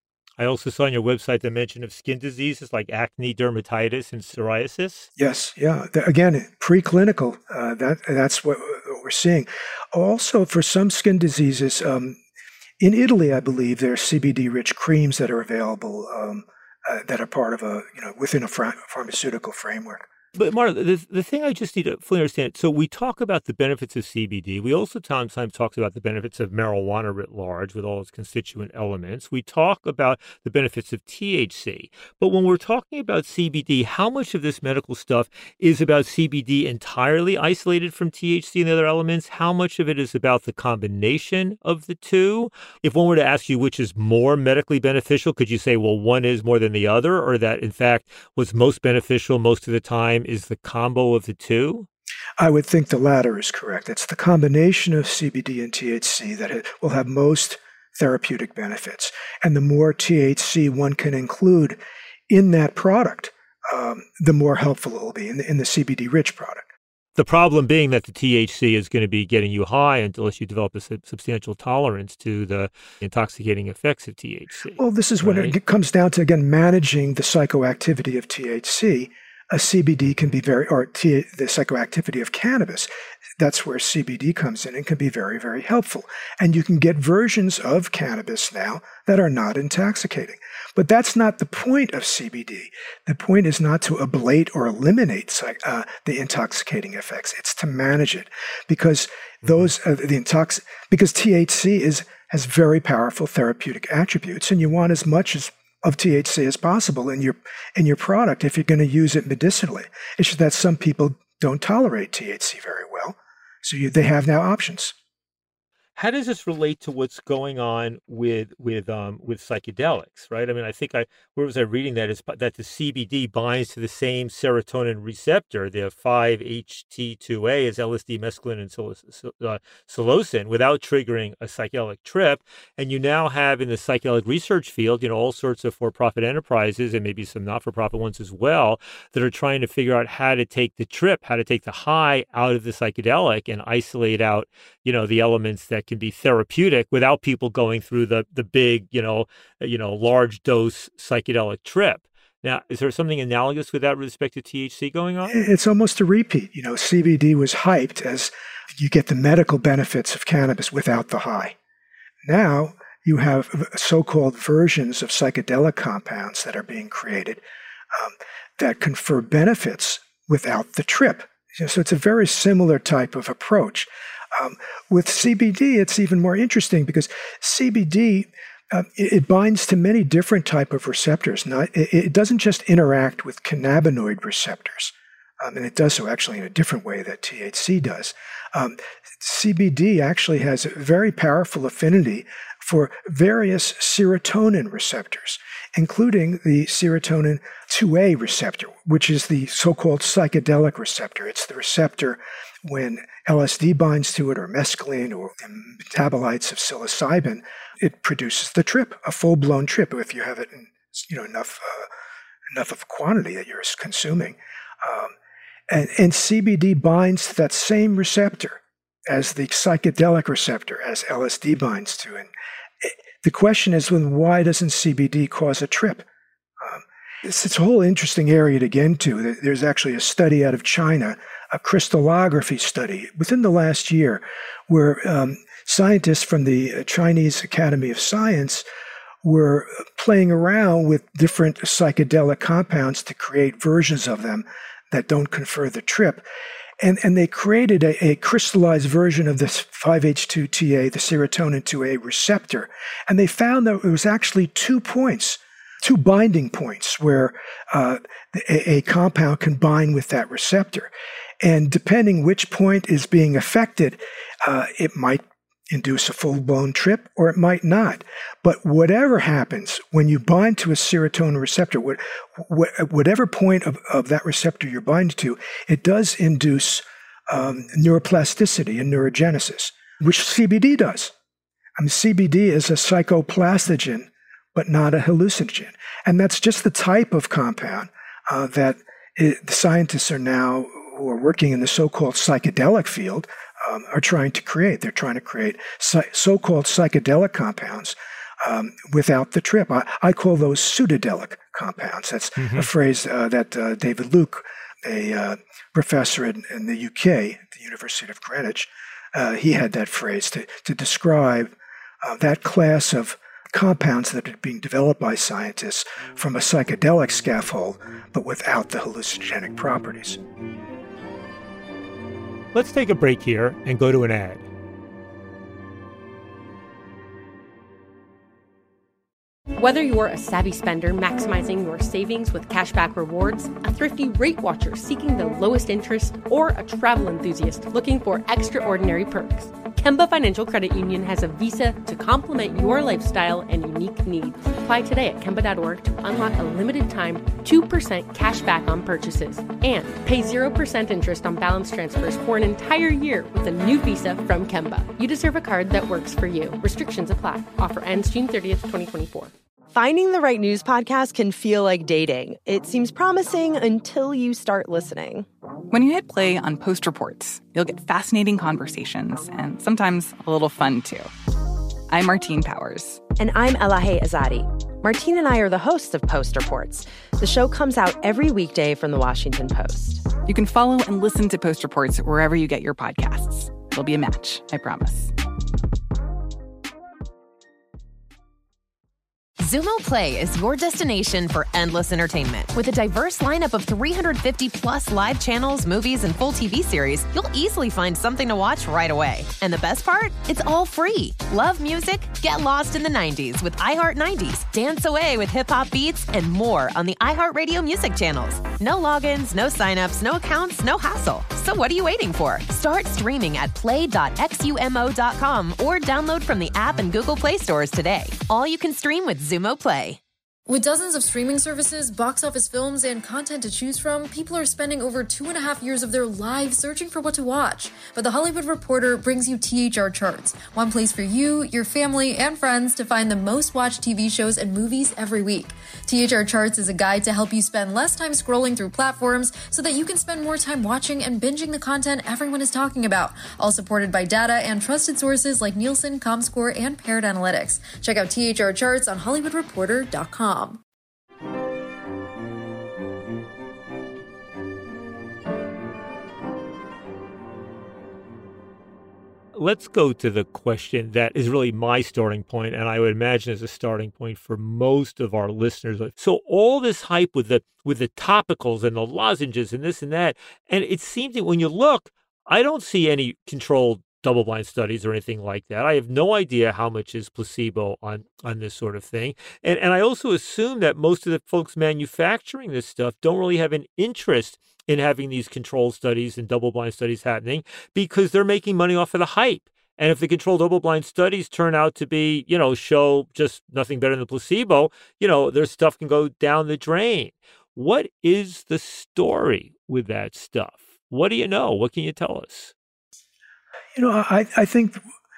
G: I also saw on your website the mention of skin diseases like acne, dermatitis, and psoriasis.
H: Yes, yeah. The, again, preclinical, uh, that that's what, what we're seeing. Also, for some skin diseases, um, in Italy, I believe there are C B D-rich creams that are available um, uh, that are part of a, you know, within a fra- pharmaceutical framework.
G: But Marta, the, the thing I just need to fully understand, so we talk about the benefits of C B D. We also sometimes talk about the benefits of marijuana writ large with all its constituent elements. We talk about the benefits of T H C. But when we're talking about C B D, how much of this medical stuff is about C B D entirely isolated from T H C and the other elements? How much of it is about the combination of the two? If one were to ask you which is more medically beneficial, could you say, well, one is more than the other, or that, in fact, what's most beneficial most of the time is the combo of the two?
H: I would think the latter is correct. It's the combination of C B D and T H C that will have most therapeutic benefits. And the more T H C one can include in that product, um, the more helpful it will be in the, in the C B D-rich product.
G: The problem being that the T H C is going to be getting you high unless you develop a sub- substantial tolerance to the intoxicating effects of T H C.
H: Well, this is
G: right?
H: when it comes down to, again, managing the psychoactivity of T H C. A C B D can be very, or T, the psychoactivity of cannabis, that's where C B D comes in and can be very, very helpful. And you can get versions of cannabis now that are not intoxicating. But that's not the point of C B D. The point is not to ablate or eliminate uh, the intoxicating effects. It's to manage it, because those uh, the intox because T H C is has very powerful therapeutic attributes, and you want as much as of T H C as possible in your in your product if you're going to use it medicinally. It's just that some people don't tolerate T H C very well, so you, they have now options.
G: How does this relate to what's going on with with um, with psychedelics, right? I mean, I think I where was I reading that is that the C B D binds to the same serotonin receptor, the five H T two A, as L S D, mescaline, and uh, psilocin, without triggering a psychedelic trip. And you now have in the psychedelic research field, you know, all sorts of for-profit enterprises and maybe some not-for-profit ones as well that are trying to figure out how to take the trip, how to take the high out of the psychedelic and isolate out, you know, the elements that can be therapeutic without people going through the the big, you know, you know, large dose psychedelic trip. Now, is there something analogous with that with respect to T H C going on?
H: It's almost a repeat. You know, C B D was hyped as you get the medical benefits of cannabis without the high. Now you have so-called versions of psychedelic compounds that are being created um, that confer benefits without the trip. So it's a very similar type of approach. Um, with C B D, it's even more interesting because C B D, uh, it, it binds to many different type of receptors. Not, it, it doesn't just interact with cannabinoid receptors, um, and it does so actually in a different way that T H C does. Um, C B D actually has a very powerful affinity for various serotonin receptors, including the serotonin two A receptor, which is the so-called psychedelic receptor. It's the receptor when L S D binds to it, or mescaline, or metabolites of psilocybin, it produces the trip, a full-blown trip, if you have it in, you know, enough uh, enough of a quantity that you're consuming. Um, and, and C B D binds to that same receptor as the psychedelic receptor, as L S D binds to. And it, the question is, well, why doesn't C B D cause a trip? Um, it's, it's a whole interesting area to get into. There's actually a study out of China, a crystallography study within the last year, where um, scientists from the Chinese Academy of Science were playing around with different psychedelic compounds to create versions of them that don't confer the trip. And, and they created a, a crystallized version of this five H two T A, the serotonin two A receptor. And they found that it was actually two points, two binding points where uh, a, a compound can bind with that receptor. And depending which point is being affected, uh, it might induce a full-blown trip or it might not. But whatever happens when you bind to a serotonin receptor, what, what, whatever point of, of that receptor you're binding to, it does induce um, neuroplasticity and neurogenesis, which C B D does. I mean, C B D is a psychoplastogen, but not a hallucinogen. And that's just the type of compound uh, that it, the scientists are now who are working in the so-called psychedelic field um, are trying to create. They're trying to create so-called psychedelic compounds um, without the trip. I, I call those pseudodelic compounds. That's mm-hmm. a phrase uh, that uh, David Luke, a uh, professor in, in the U K, at the University of Greenwich, uh, he had that phrase to, to describe uh, that class of compounds that are being developed by scientists from a psychedelic scaffold, but without the hallucinogenic properties.
G: Let's take a break here and go to an ad.
B: Whether you're a savvy spender maximizing your savings with cashback rewards, a thrifty rate watcher seeking the lowest interest, or a travel enthusiast looking for extraordinary perks, Kemba Financial Credit Union has a visa to complement your lifestyle and unique needs. Apply today at Kemba dot org to unlock a limited-time two percent cash back on purchases and pay zero percent interest on balance transfers for an entire year with a new visa from Kemba. You deserve a card that works for you. Restrictions apply. Offer ends June thirtieth, twenty twenty-four.
K: Finding the right news podcast can feel like dating. It seems promising until you start listening.
D: When you hit play on Post Reports, you'll get fascinating conversations and sometimes a little fun, too. I'm Martine Powers.
K: And I'm Elahe Azadi. Martine and I are the hosts of Post Reports. The show comes out every weekday from The Washington Post.
D: You can follow and listen to Post Reports wherever you get your podcasts. It'll be a match, I promise.
C: Zumo Play is your destination for endless entertainment. With a diverse lineup of three hundred fifty plus live channels, movies, and full T V series, you'll easily find something to watch right away. And the best part? It's all free. Love music? Get lost in the nineties with iHeart nineties, dance away with hip-hop beats, and more on the iHeartRadio music channels. No logins, no signups, no accounts, no hassle. So what are you waiting for? Start streaming at play dot xumo dot com or download from the app and Google Play stores today. All you can stream with Zumo Play.
J: With dozens of streaming services, box office films, and content to choose from, people are spending over two and a half years of their lives searching for what to watch. But The Hollywood Reporter brings you T H R Charts, one place for you, your family, and friends to find the most watched T V shows and movies every week. T H R Charts is a guide to help you spend less time scrolling through platforms so that you can spend more time watching and binging the content everyone is talking about, all supported by data and trusted sources like Nielsen, Comscore, and Paired Analytics. Check out T H R Charts on hollywood reporter dot com.
G: Let's go to the question that is really my starting point, and I would imagine is a starting point for most of our listeners. So all this hype with the with the topicals and the lozenges and this and that, and it seems that when you look, I don't see any controlled double-blind studies or anything like that. I have no idea how much is placebo on, on this sort of thing. And, and I also assume that most of the folks manufacturing this stuff don't really have an interest in having these controlled studies and double-blind studies happening because they're making money off of the hype. And if the controlled double-blind studies turn out to be, you know, show just nothing better than the placebo, you know, their stuff can go down the drain. What is the story with that stuff? What do you know? What can you tell us?
H: You know, I, I think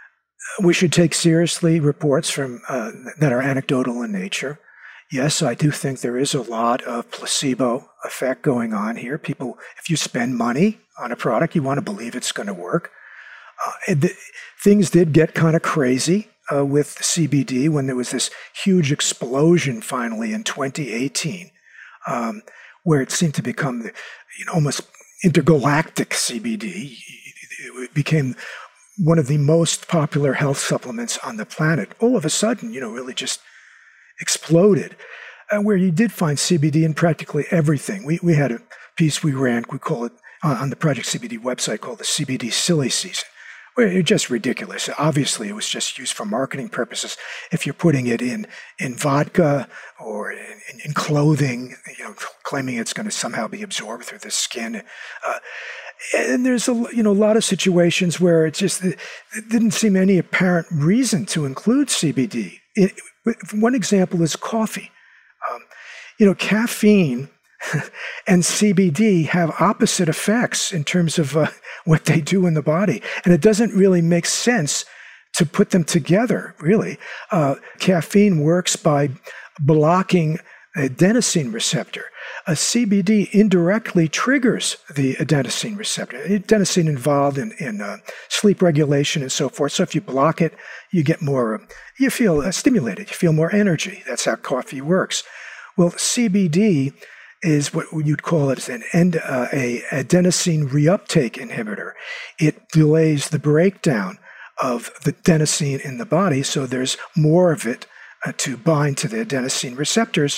H: we should take seriously reports from uh, that are anecdotal in nature. Yes, I do think there is a lot of placebo effect going on here. People, if you spend money on a product, you want to believe it's going to work. Uh, the, things did get kind of crazy uh, with C B D when there was this huge explosion finally in twenty eighteen, um, where it seemed to become the, you know, almost intergalactic C B D. It became one of the most popular health supplements on the planet. All of a sudden, you know, really just exploded, uh, where you did find C B D in practically everything. We we had a piece we ran, we call it, uh, on the Project C B D website called the C B D Silly Season, where it's just ridiculous. Obviously, it was just used for marketing purposes. If you're putting it in, in vodka or in, in, in clothing, you know, claiming it's going to somehow be absorbed through the skin, uh, and there's a you know a lot of situations where it just it didn't seem any apparent reason to include C B D. It, one example is coffee. Um, you know, caffeine and C B D have opposite effects in terms of uh, what they do in the body, and it doesn't really make sense to put them together. Really, uh, caffeine works by blocking a adenosine receptor. A C B D indirectly triggers the adenosine receptor. Adenosine involved in, in uh, sleep regulation and so forth. So if you block it, you get more, you feel uh, stimulated, you feel more energy. That's how coffee works. Well, C B D is what you'd call it an end, uh, a adenosine reuptake inhibitor. It delays the breakdown of the adenosine in the body, so there's more of it uh, to bind to the adenosine receptors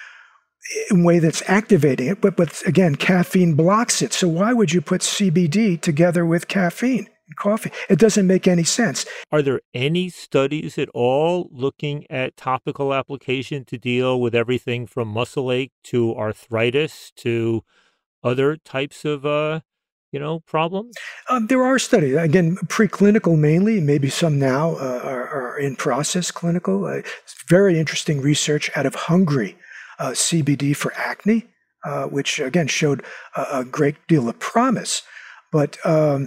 H: in a way that's activating it. But, but again, caffeine blocks it. So why would you put C B D together with caffeine in coffee? It doesn't make any sense.
G: Are there any studies at all looking at topical application to deal with everything from muscle ache to arthritis to other types of, uh, you know, problems?
H: Um, there are studies, again, preclinical mainly, maybe some now uh, are, are in process clinical. Uh, very interesting research out of Hungary, uh, C B D for acne, uh, which again showed a, a great deal of promise. But, um,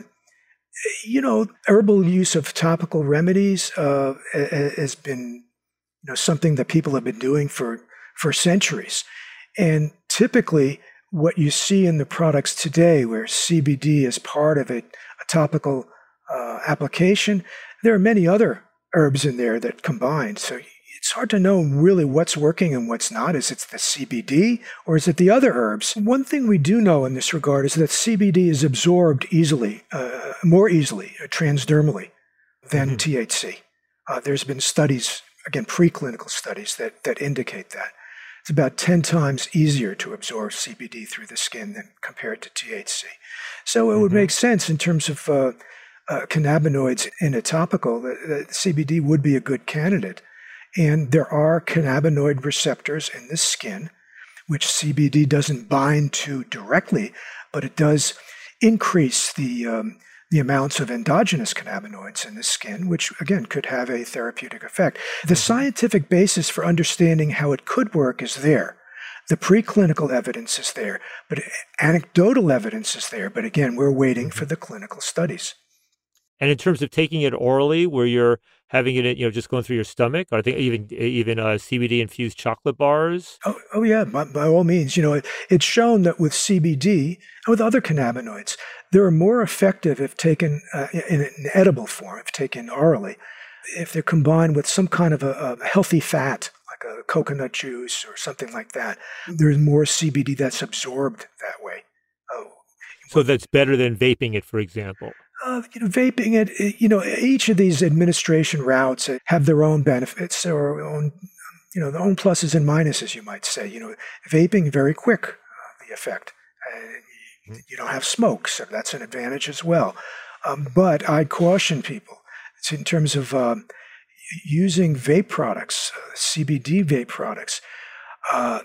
H: you know, herbal use of topical remedies uh, has been, you know, something that people have been doing for, for centuries. And typically, what you see in the products today, where C B D is part of a, a topical uh, application, there are many other herbs in there that combine. So it's hard to know really what's working and what's not. Is it the C B D or is it the other herbs? One thing we do know in this regard is that C B D is absorbed easily, uh, more easily, uh, transdermally than mm-hmm. T H C. Uh, there's been studies, again, preclinical studies that that indicate that. It's about ten times easier to absorb C B D through the skin than compared to T H C. So it mm-hmm. would make sense in terms of uh, uh, cannabinoids in a topical that, that C B D would be a good candidate. And there are cannabinoid receptors in the skin, which C B D doesn't bind to directly, but it does increase the um, the amounts of endogenous cannabinoids in the skin, which, again, could have a therapeutic effect. The scientific basis for understanding how it could work is there. The preclinical evidence is there, but anecdotal evidence is there. But again, we're waiting for the clinical studies.
G: And in terms of taking it orally, where you're having it, you know, just going through your stomach, or I think even even uh, C B D-infused chocolate bars?
H: Oh, oh yeah, by, by all means. You know, it, it's shown that with C B D and with other cannabinoids, they're more effective if taken uh, in an edible form, if taken orally, if they're combined with some kind of a, a healthy fat, like a coconut juice or something like that. There's more C B D that's absorbed that way. Oh,
G: so that's better than vaping it, for example?
H: Uh, you know, vaping it, you know, each of these administration routes have their own benefits or own, you know, their own pluses and minuses, you might say. You know, vaping, very quick, uh, the effect. Uh, you don't have smoke, so that's an advantage as well. Um, but I caution people, it's in terms of um, using vape products, uh, C B D vape products, uh,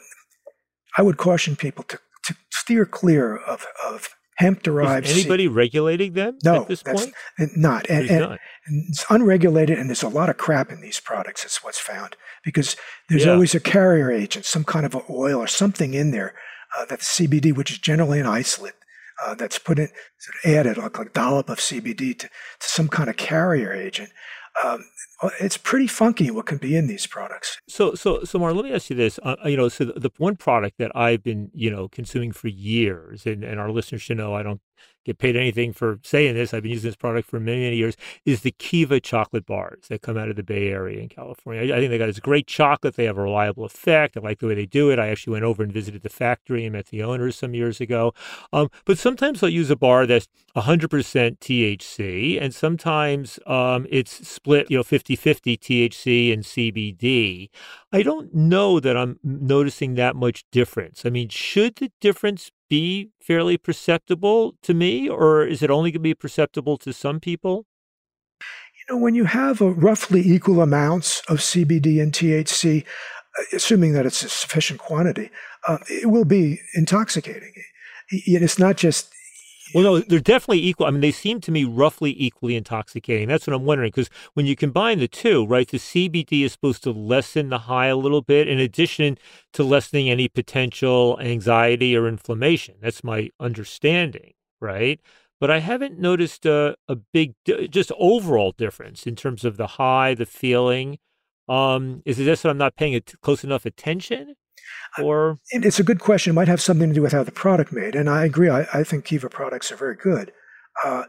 H: I would caution people to, to steer clear of, of hemp-derived.
G: Is anybody C- regulating them
H: no,
G: at this
H: that's
G: point?
H: Not. And, and,
G: not.
H: and it's unregulated, and there's a lot of crap in these products, is what's found. Because there's
G: Yeah.
H: always a carrier agent, some kind of an oil or something in there uh, that's C B D, which is generally an isolate, uh, that's put in, sort of added like a dollop of C B D to, to some kind of carrier agent. Um, it's pretty funky what can be in these products.
G: So, so, so, Mark, let me ask you this. Uh, you know, so the, the one product that I've been, you know, consuming for years, and, and our listeners should know I don't get paid anything for saying this. I've been using this product for many, many years, is the Kiva chocolate bars that come out of the Bay Area in California. I, I think they got this great chocolate. They have a reliable effect. I like the way they do it. I actually went over and visited the factory and met the owners some years ago. Um, but sometimes I'll use a bar that's one hundred percent T H C, and sometimes um, it's split, you know, fifty-fifty T H C and C B D. I don't know that I'm noticing that much difference. I mean, should the difference be fairly perceptible to me, or is it only going to be perceptible to some people?
H: You know, when you have a roughly equal amounts of C B D and T H C, assuming that it's a sufficient quantity, uh, it will be intoxicating. It's not just...
G: Well, no, they're definitely equal. I mean, they seem to me roughly equally intoxicating. That's what I'm wondering, because when you combine the two, right, the C B D is supposed to lessen the high a little bit, in addition to lessening any potential anxiety or inflammation. That's my understanding, right? But I haven't noticed a, a big, just overall difference in terms of the high, the feeling. Um, is it just that I'm not paying it close enough attention? Or
H: it's a good question. It might have something to do with how the product made. And I agree. I, I think Kiva products are very good. Uh,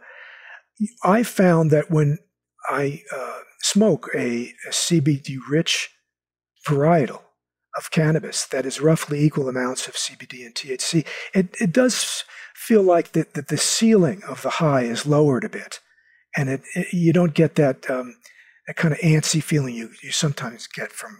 H: I found that when I uh, smoke a, a C B D-rich varietal of cannabis that is roughly equal amounts of C B D and T H C, it, it does feel like that the, the ceiling of the high is lowered a bit. And it, it, you don't get that, um, that kind of antsy feeling you, you sometimes get from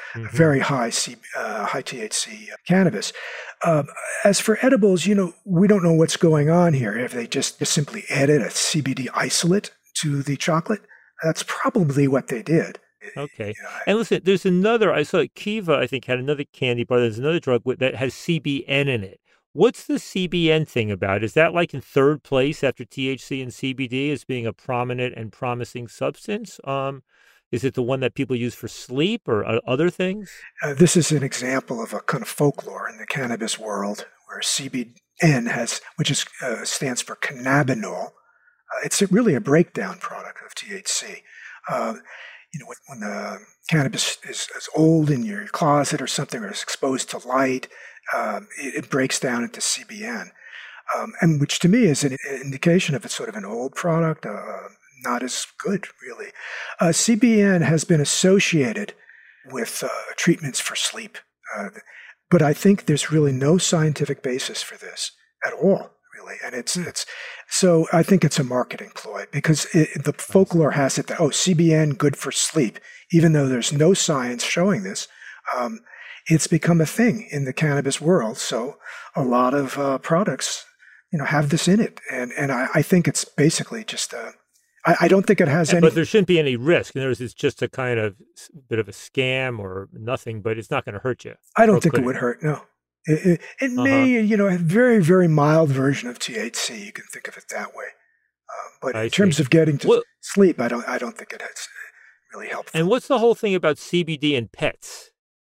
H: mm-hmm. very high C, uh, high T H C cannabis. Um, as for edibles, you know, we don't know what's going on here. If they just, just simply added a C B D isolate to the chocolate, that's probably what they did.
G: Okay. You know, and listen, there's another, I saw Kiva, I think, had another candy bar. There's another drug with, that has C B N in it. What's the C B N thing about? Is that like in third place after T H C and C B D as being a prominent and promising substance? Um, is it the one that people use for sleep or uh, other things?
H: Uh, this is an example of a kind of folklore in the cannabis world where C B N has, which is uh, stands for cannabinol. Uh, it's a, really a breakdown product of T H C. Uh, you know, when the cannabis is, is old in your closet or something, or is exposed to light, um, it, it breaks down into C B N, um, and which to me is an indication of it's sort of an old product, uh, not as good, really. Uh, C B N has been associated with uh, treatments for sleep, uh, but I think there's really no scientific basis for this at all. Really. And it's, mm. it's, so I think it's a marketing ploy because it, the folklore has it that, oh, C B N, good for sleep, even though there's no science showing this. Um, it's become a thing in the cannabis world. So a lot of uh, products, you know, have this in it. And, and I, I think it's basically just a, I, I don't think it has
G: and,
H: any.
G: But there shouldn't be any risk. In other words, it's just a kind of bit of a scam or nothing, but it's not going to hurt you.
H: I don't think it would hurt. No. It, it, it uh-huh. may, you know, a very, very mild version of T H C. You can think of it that way. Um, but I in see. terms of getting to well, sleep, I don't, I don't think it has really helped.
G: And what's the whole thing about C B D and pets?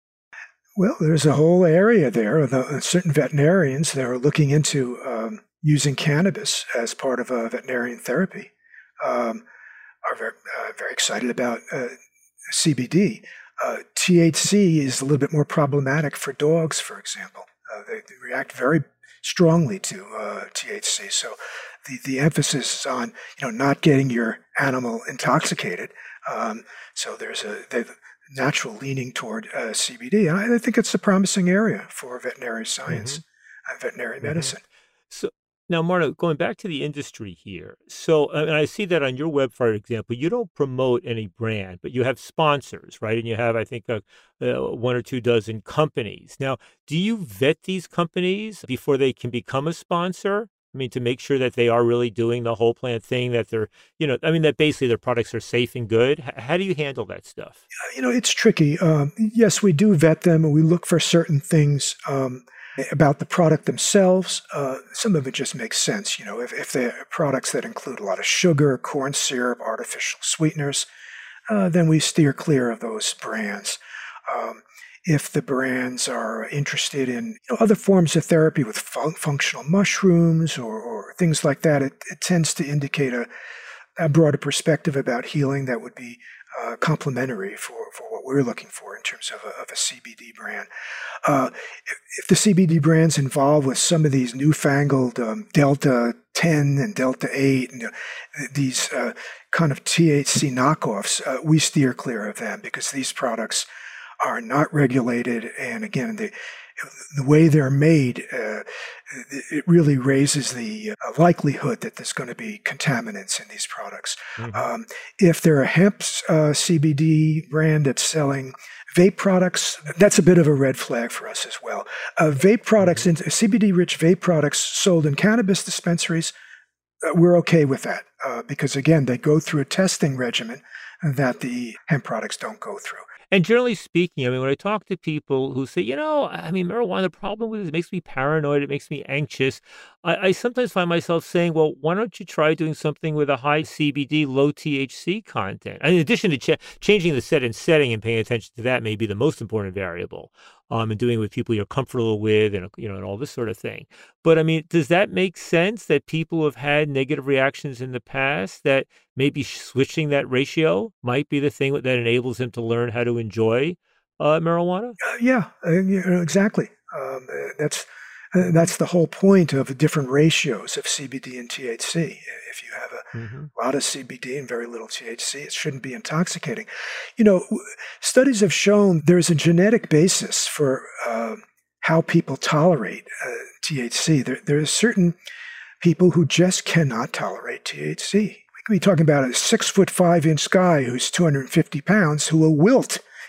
H: Well, there's a whole area there. of the, certain veterinarians that are looking into um, using cannabis as part of a veterinarian therapy um, are very, uh, very excited about uh, C B D. Uh, T H C is a little bit more problematic for dogs, for example. Uh, they, they react very strongly to uh, T H C. So the, the emphasis is on, you know, not getting your animal intoxicated. Um, so there's a the natural leaning toward uh, C B D. And I, I think it's a promising area for veterinary science mm-hmm. and veterinary mm-hmm. medicine.
G: So now, Marta, going back to the industry here. So, and I see that on your web, for example, you don't promote any brand, but you have sponsors, right? And you have, I think, uh, uh, one or two dozen companies. Now, do you vet these companies before they can become a sponsor? I mean, to make sure that they are really doing the whole plant thing, that they're, you know, I mean, that basically their products are safe and good. H- how do you handle that stuff?
H: You know, it's tricky. Um, yes, we do vet them and we look for certain things um, about the product themselves. Uh, some of it just makes sense. You know, if, if they're products that include a lot of sugar, corn syrup, artificial sweeteners, uh, then we steer clear of those brands. Um, if the brands are interested in, you know, other forms of therapy with fun- functional mushrooms or, or things like that, it, it tends to indicate a, a broader perspective about healing that would be uh, complementary for, for what we're looking for in terms of a, of a C B D brand. Uh, if, if the C B D brand's involved with some of these newfangled um, Delta ten and Delta eight and uh, these uh, kind of T H C knockoffs, uh, we steer clear of them because these products are not regulated, and again, the the way they're made, uh, it really raises the uh, likelihood that there's going to be contaminants in these products. Mm-hmm. Um, if they're a hemp uh, C B D brand that's selling vape products, that's a bit of a red flag for us as well. Uh, vape products, mm-hmm. C B D-rich vape products sold in cannabis dispensaries, uh, we're okay with that uh, because, again, they go through a testing regimen that the hemp products don't go through.
G: And generally speaking, I mean, when I talk to people who say, you know, I mean, marijuana, the problem with it, it makes me paranoid, it makes me anxious, I, I sometimes find myself saying, well, why don't you try doing something with a high C B D, low T H C content? And in addition to ch- changing the set and setting and paying attention to that may be the most important variable, um, and doing it with people you're comfortable with and, you know, and all this sort of thing. But I mean, does that make sense that people who have had negative reactions in the past, that maybe switching that ratio might be the thing that enables them to learn how to enjoy uh, marijuana?
H: Uh, yeah, uh, you know, exactly. Um, uh, that's uh, that's the whole point of different ratios of C B D and T H C. If you have a mm-hmm. lot of C B D and very little T H C, it shouldn't be intoxicating. You know, studies have shown there's a genetic basis for uh, how people tolerate uh, T H C. There, there are certain people who just cannot tolerate T H C. We could be talking about a six foot five inch guy who's two hundred fifty pounds who will wilt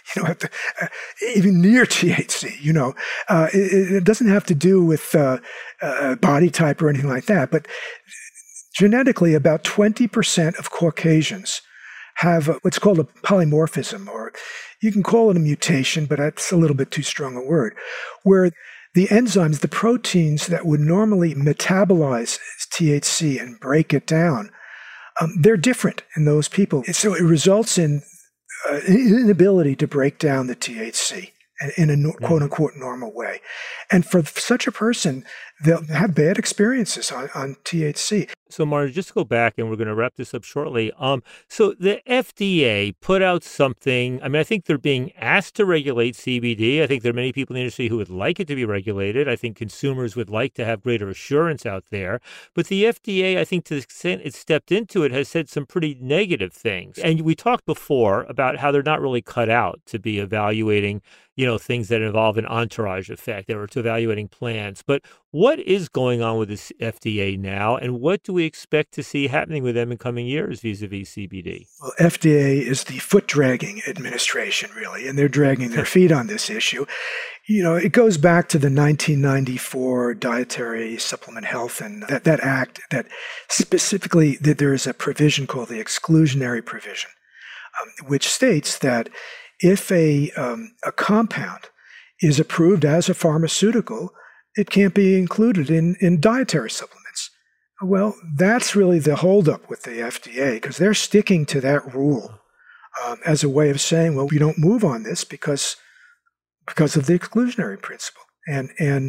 H: you know, uh, even near T H C. You know, uh, it, it doesn't have to do with uh, uh, body type or anything like that. But genetically, about twenty percent of Caucasians have a, what's called a polymorphism, or you can call it a mutation, but that's a little bit too strong a word, where the enzymes, the proteins that would normally metabolize T H C and break it down, um, they're different in those people. So it results in uh, inability to break down the T H C in a quote-unquote normal way. And for such a person, they'll have bad experiences on, on T H C.
G: So, Marty, just to go back, and we're going to wrap this up shortly. Um, so the F D A put out something. I mean, I think they're being asked to regulate C B D. I think there are many people in the industry who would like it to be regulated. I think consumers would like to have greater assurance out there. But the F D A, I think to the extent it stepped into it, has said some pretty negative things. And we talked before about how they're not really cut out to be evaluating, you know, things that involve an entourage effect. They were to evaluating plans. But what is going on with this F D A now, and what do we expect to see happening with them in coming years vis-a-vis C B D?
H: Well, F D A is the foot-dragging administration, really, and they're dragging their feet on this issue. You know, it goes back to the nineteen ninety-four Dietary Supplement Health and that, that act that specifically, that there is a provision called the exclusionary provision, um, which states that if a, um, a compound is approved as a pharmaceutical, it can't be included in, in dietary supplements. Well, that's really the holdup with the F D A, because they're sticking to that rule um, as a way of saying, well, we don't move on this because because of the exclusionary principle. And and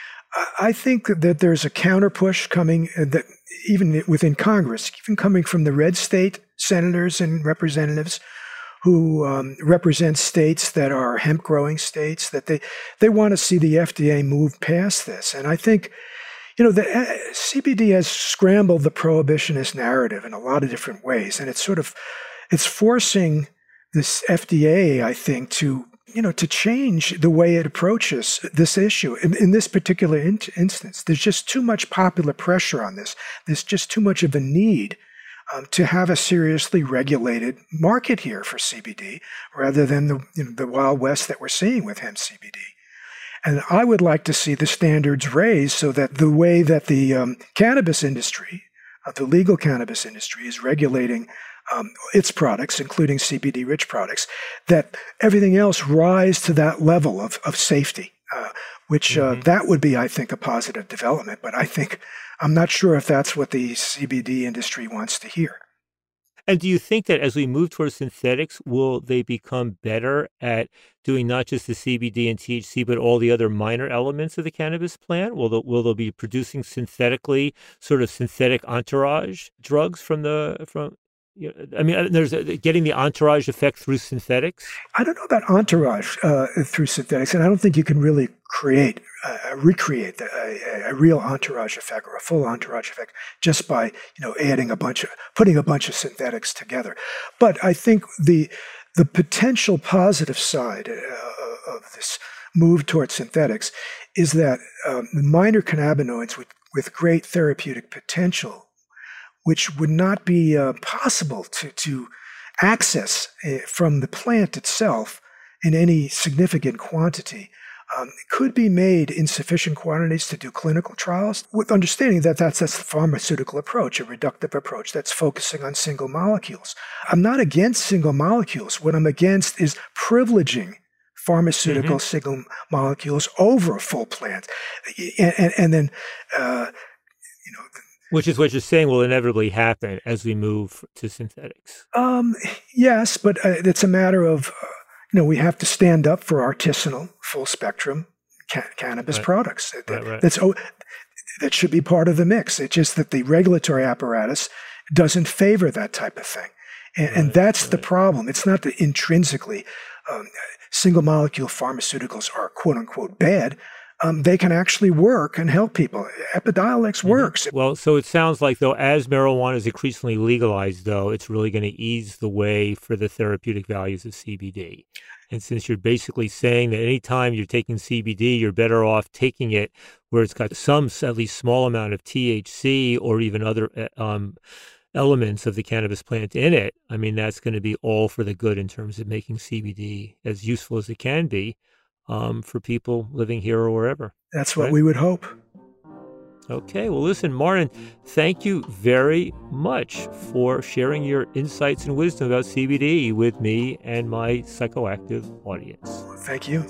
H: I think that there's a counter push coming, that even within Congress, even coming from the red state senators and representatives who um, represent states that are hemp-growing states, that they, they want to see the F D A move past this. And I think, you know, the uh, C B D has scrambled the prohibitionist narrative in a lot of different ways, and it's sort of, it's forcing this F D A, I think, to, you know, to change the way it approaches this issue. In, in this particular in- instance, there's just too much popular pressure on this. There's just too much of a need Um, to have a seriously regulated market here for C B D, rather than the, you know, the Wild West that we're seeing with hemp C B D. And I would like to see the standards raised so that the way that the um, cannabis industry, uh, the legal cannabis industry, is regulating um, its products, including C B D-rich products, that everything else rise to that level of, of safety, uh, which uh, mm-hmm. that would be, I think, a positive development. But I think I'm not sure if that's what the C B D industry wants to hear.
G: And do you think that as we move towards synthetics, will they become better at doing not just the C B D and T H C, but all the other minor elements of the cannabis plant? Will they, will they be producing synthetically, sort of synthetic entourage drugs from the, from, you know, I mean, there's a, getting the entourage effect through synthetics?
H: I don't know about entourage uh, through synthetics, and I don't think you can really create, uh, recreate the, a, a real entourage effect or a full entourage effect just by, you know, adding a bunch of, putting a bunch of synthetics together. But I think the the potential positive side uh, of this move towards synthetics is that um, minor cannabinoids with, with great therapeutic potential, which would not be uh, possible to, to access uh, from the plant itself in any significant quantity, um, could be made in sufficient quantities to do clinical trials, with understanding that that's, that's the pharmaceutical approach, a reductive approach that's focusing on single molecules. I'm not against single molecules. What I'm against is privileging pharmaceutical mm-hmm. single molecules over a full plant. And, and, and then, uh, you know,
G: which is what you're saying will inevitably happen as we move to synthetics.
H: Um, yes, but uh, it's a matter of, uh, you know, we have to stand up for artisanal, full spectrum ca- cannabis
G: right.
H: products.
G: Right,
H: that,
G: right.
H: That's oh, that should be part of the mix. It's just that the regulatory apparatus doesn't favor that type of thing, and, right, and that's right. the problem. It's not that intrinsically um, single molecule pharmaceuticals are quote unquote bad. Um, they can actually work and help people. Epidiolex mm-hmm. works.
G: Well, so it sounds like, though, as marijuana is increasingly legalized, though, it's really going to ease the way for the therapeutic values of C B D. And since you're basically saying that anytime you're taking C B D, you're better off taking it where it's got some, at least small amount of T H C or even other um, elements of the cannabis plant in it, I mean, that's going to be all for the good in terms of making C B D as useful as it can be um, for people living here or wherever.
H: That's what
G: right?
H: we would hope.
G: Okay, well, listen, Martin, thank you very much for sharing your insights and wisdom about C B D with me and my psychoactive audience.
H: Thank you.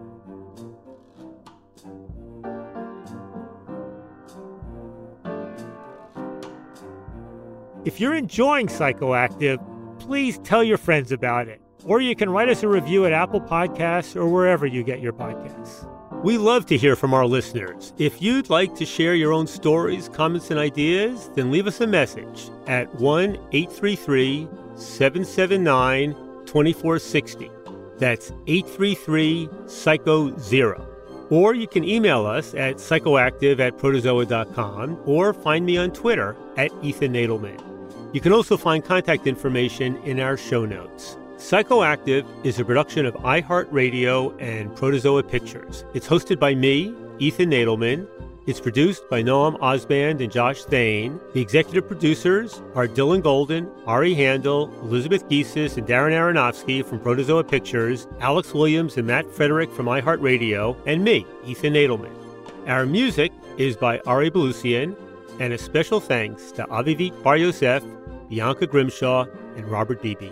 G: If you're enjoying Psychoactive, please tell your friends about it. Or you can write us a review at Apple Podcasts or wherever you get your podcasts. We love to hear from our listeners. If you'd like to share your own stories, comments, and ideas, then leave us a message at one eight three three, seven seven nine, two four six zero. That's eight three three, psycho zero. Or you can email us at psychoactive at protozoa dot com or find me on Twitter at Ethan Nadelman. You can also find contact information in our show notes. Psychoactive is a production of iHeartRadio and Protozoa Pictures. It's hosted by me, Ethan Nadelman. It's produced by Noam Osband and Josh Thane. The executive producers are Dylan Golden, Ari Handel, Elizabeth Giesis, and Darren Aronofsky from Protozoa Pictures, Alex Williams and Matt Frederick from iHeartRadio, and me, Ethan Nadelman. Our music is by Ari Belusian, and a special thanks to Avivit Bar Yosef, Bianca Grimshaw, and Robert Beebe.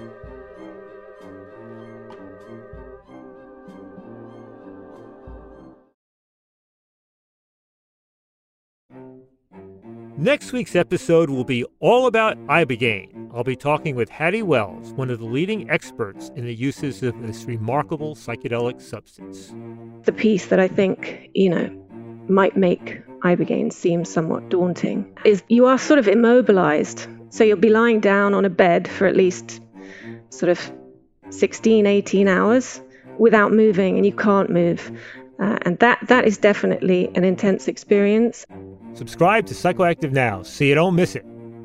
G: Next week's episode will be all about Ibogaine. I'll be talking with Hattie Wells, one of the leading experts in the uses of this remarkable psychedelic substance.
L: The piece that I think, you know, might make Ibogaine seem somewhat daunting is you are sort of immobilized. So you'll be lying down on a bed for at least sort of sixteen, eighteen hours without moving, and you can't move. Uh, and that that is definitely an intense experience.
G: Subscribe to Psychoactive now so you don't miss it.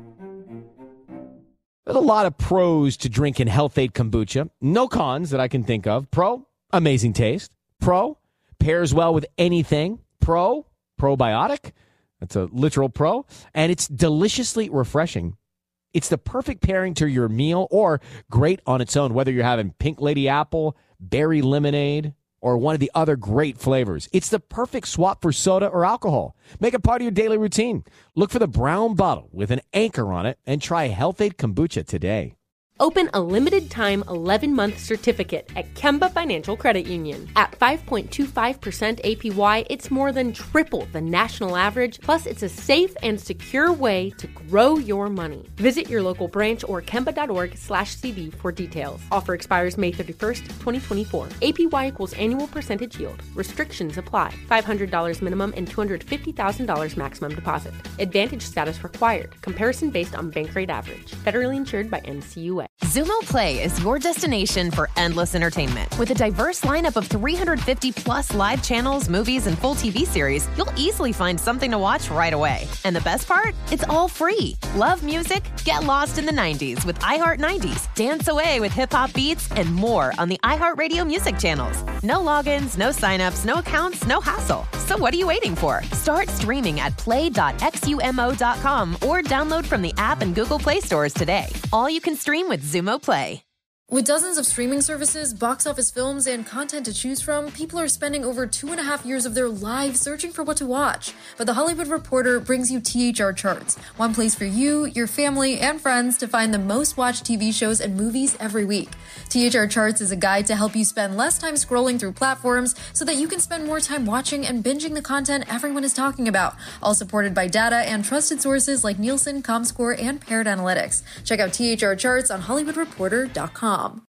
M: There's a lot of pros to drinking Health-Ade kombucha. No cons that I can think of. Pro, amazing taste. Pro, pairs well with anything. Pro, probiotic. That's a literal pro. And it's deliciously refreshing. It's the perfect pairing to your meal or great on its own, whether you're having pink lady apple, berry lemonade, or one of the other great flavors. It's the perfect swap for soda or alcohol. Make it part of your daily routine. Look for the brown bottle with an anchor on it and try Health-Ade kombucha today.
B: Open a limited-time eleven-month certificate at Kemba Financial Credit Union. At five point two five percent A P Y, it's more than triple the national average, plus it's a safe and secure way to grow your money. Visit your local branch or kemba.org slash CD for details. Offer expires May thirty-first, twenty twenty-four. A P Y equals annual percentage yield. Restrictions apply. five hundred dollars minimum and two hundred fifty thousand dollars maximum deposit. Advantage status required. Comparison based on bank rate average. Federally insured by N C U A.
C: Xumo Play is your destination for endless entertainment. With a diverse lineup of three hundred fifty plus live channels, movies, and full T V series, you'll easily find something to watch right away. And the best part? It's all free. Love music? Get lost in the nineties with iHeart nineties. Dance away with hip-hop beats and more on the iHeartRadio music channels. No logins, no signups, no accounts, no hassle. So what are you waiting for? Start streaming at play dot xumo dot com or download from the app and Google Play stores today. All you can stream with Xumo Play.
J: With dozens of streaming services, box office films, and content to choose from, people are spending over two and a half years of their lives searching for what to watch. But The Hollywood Reporter brings you T H R Charts, one place for you, your family, and friends to find the most watched T V shows and movies every week. T H R Charts is a guide to help you spend less time scrolling through platforms so that you can spend more time watching and binging the content everyone is talking about, all supported by data and trusted sources like Nielsen, ComScore, and Paired Analytics. Check out T H R Charts on hollywood reporter dot com.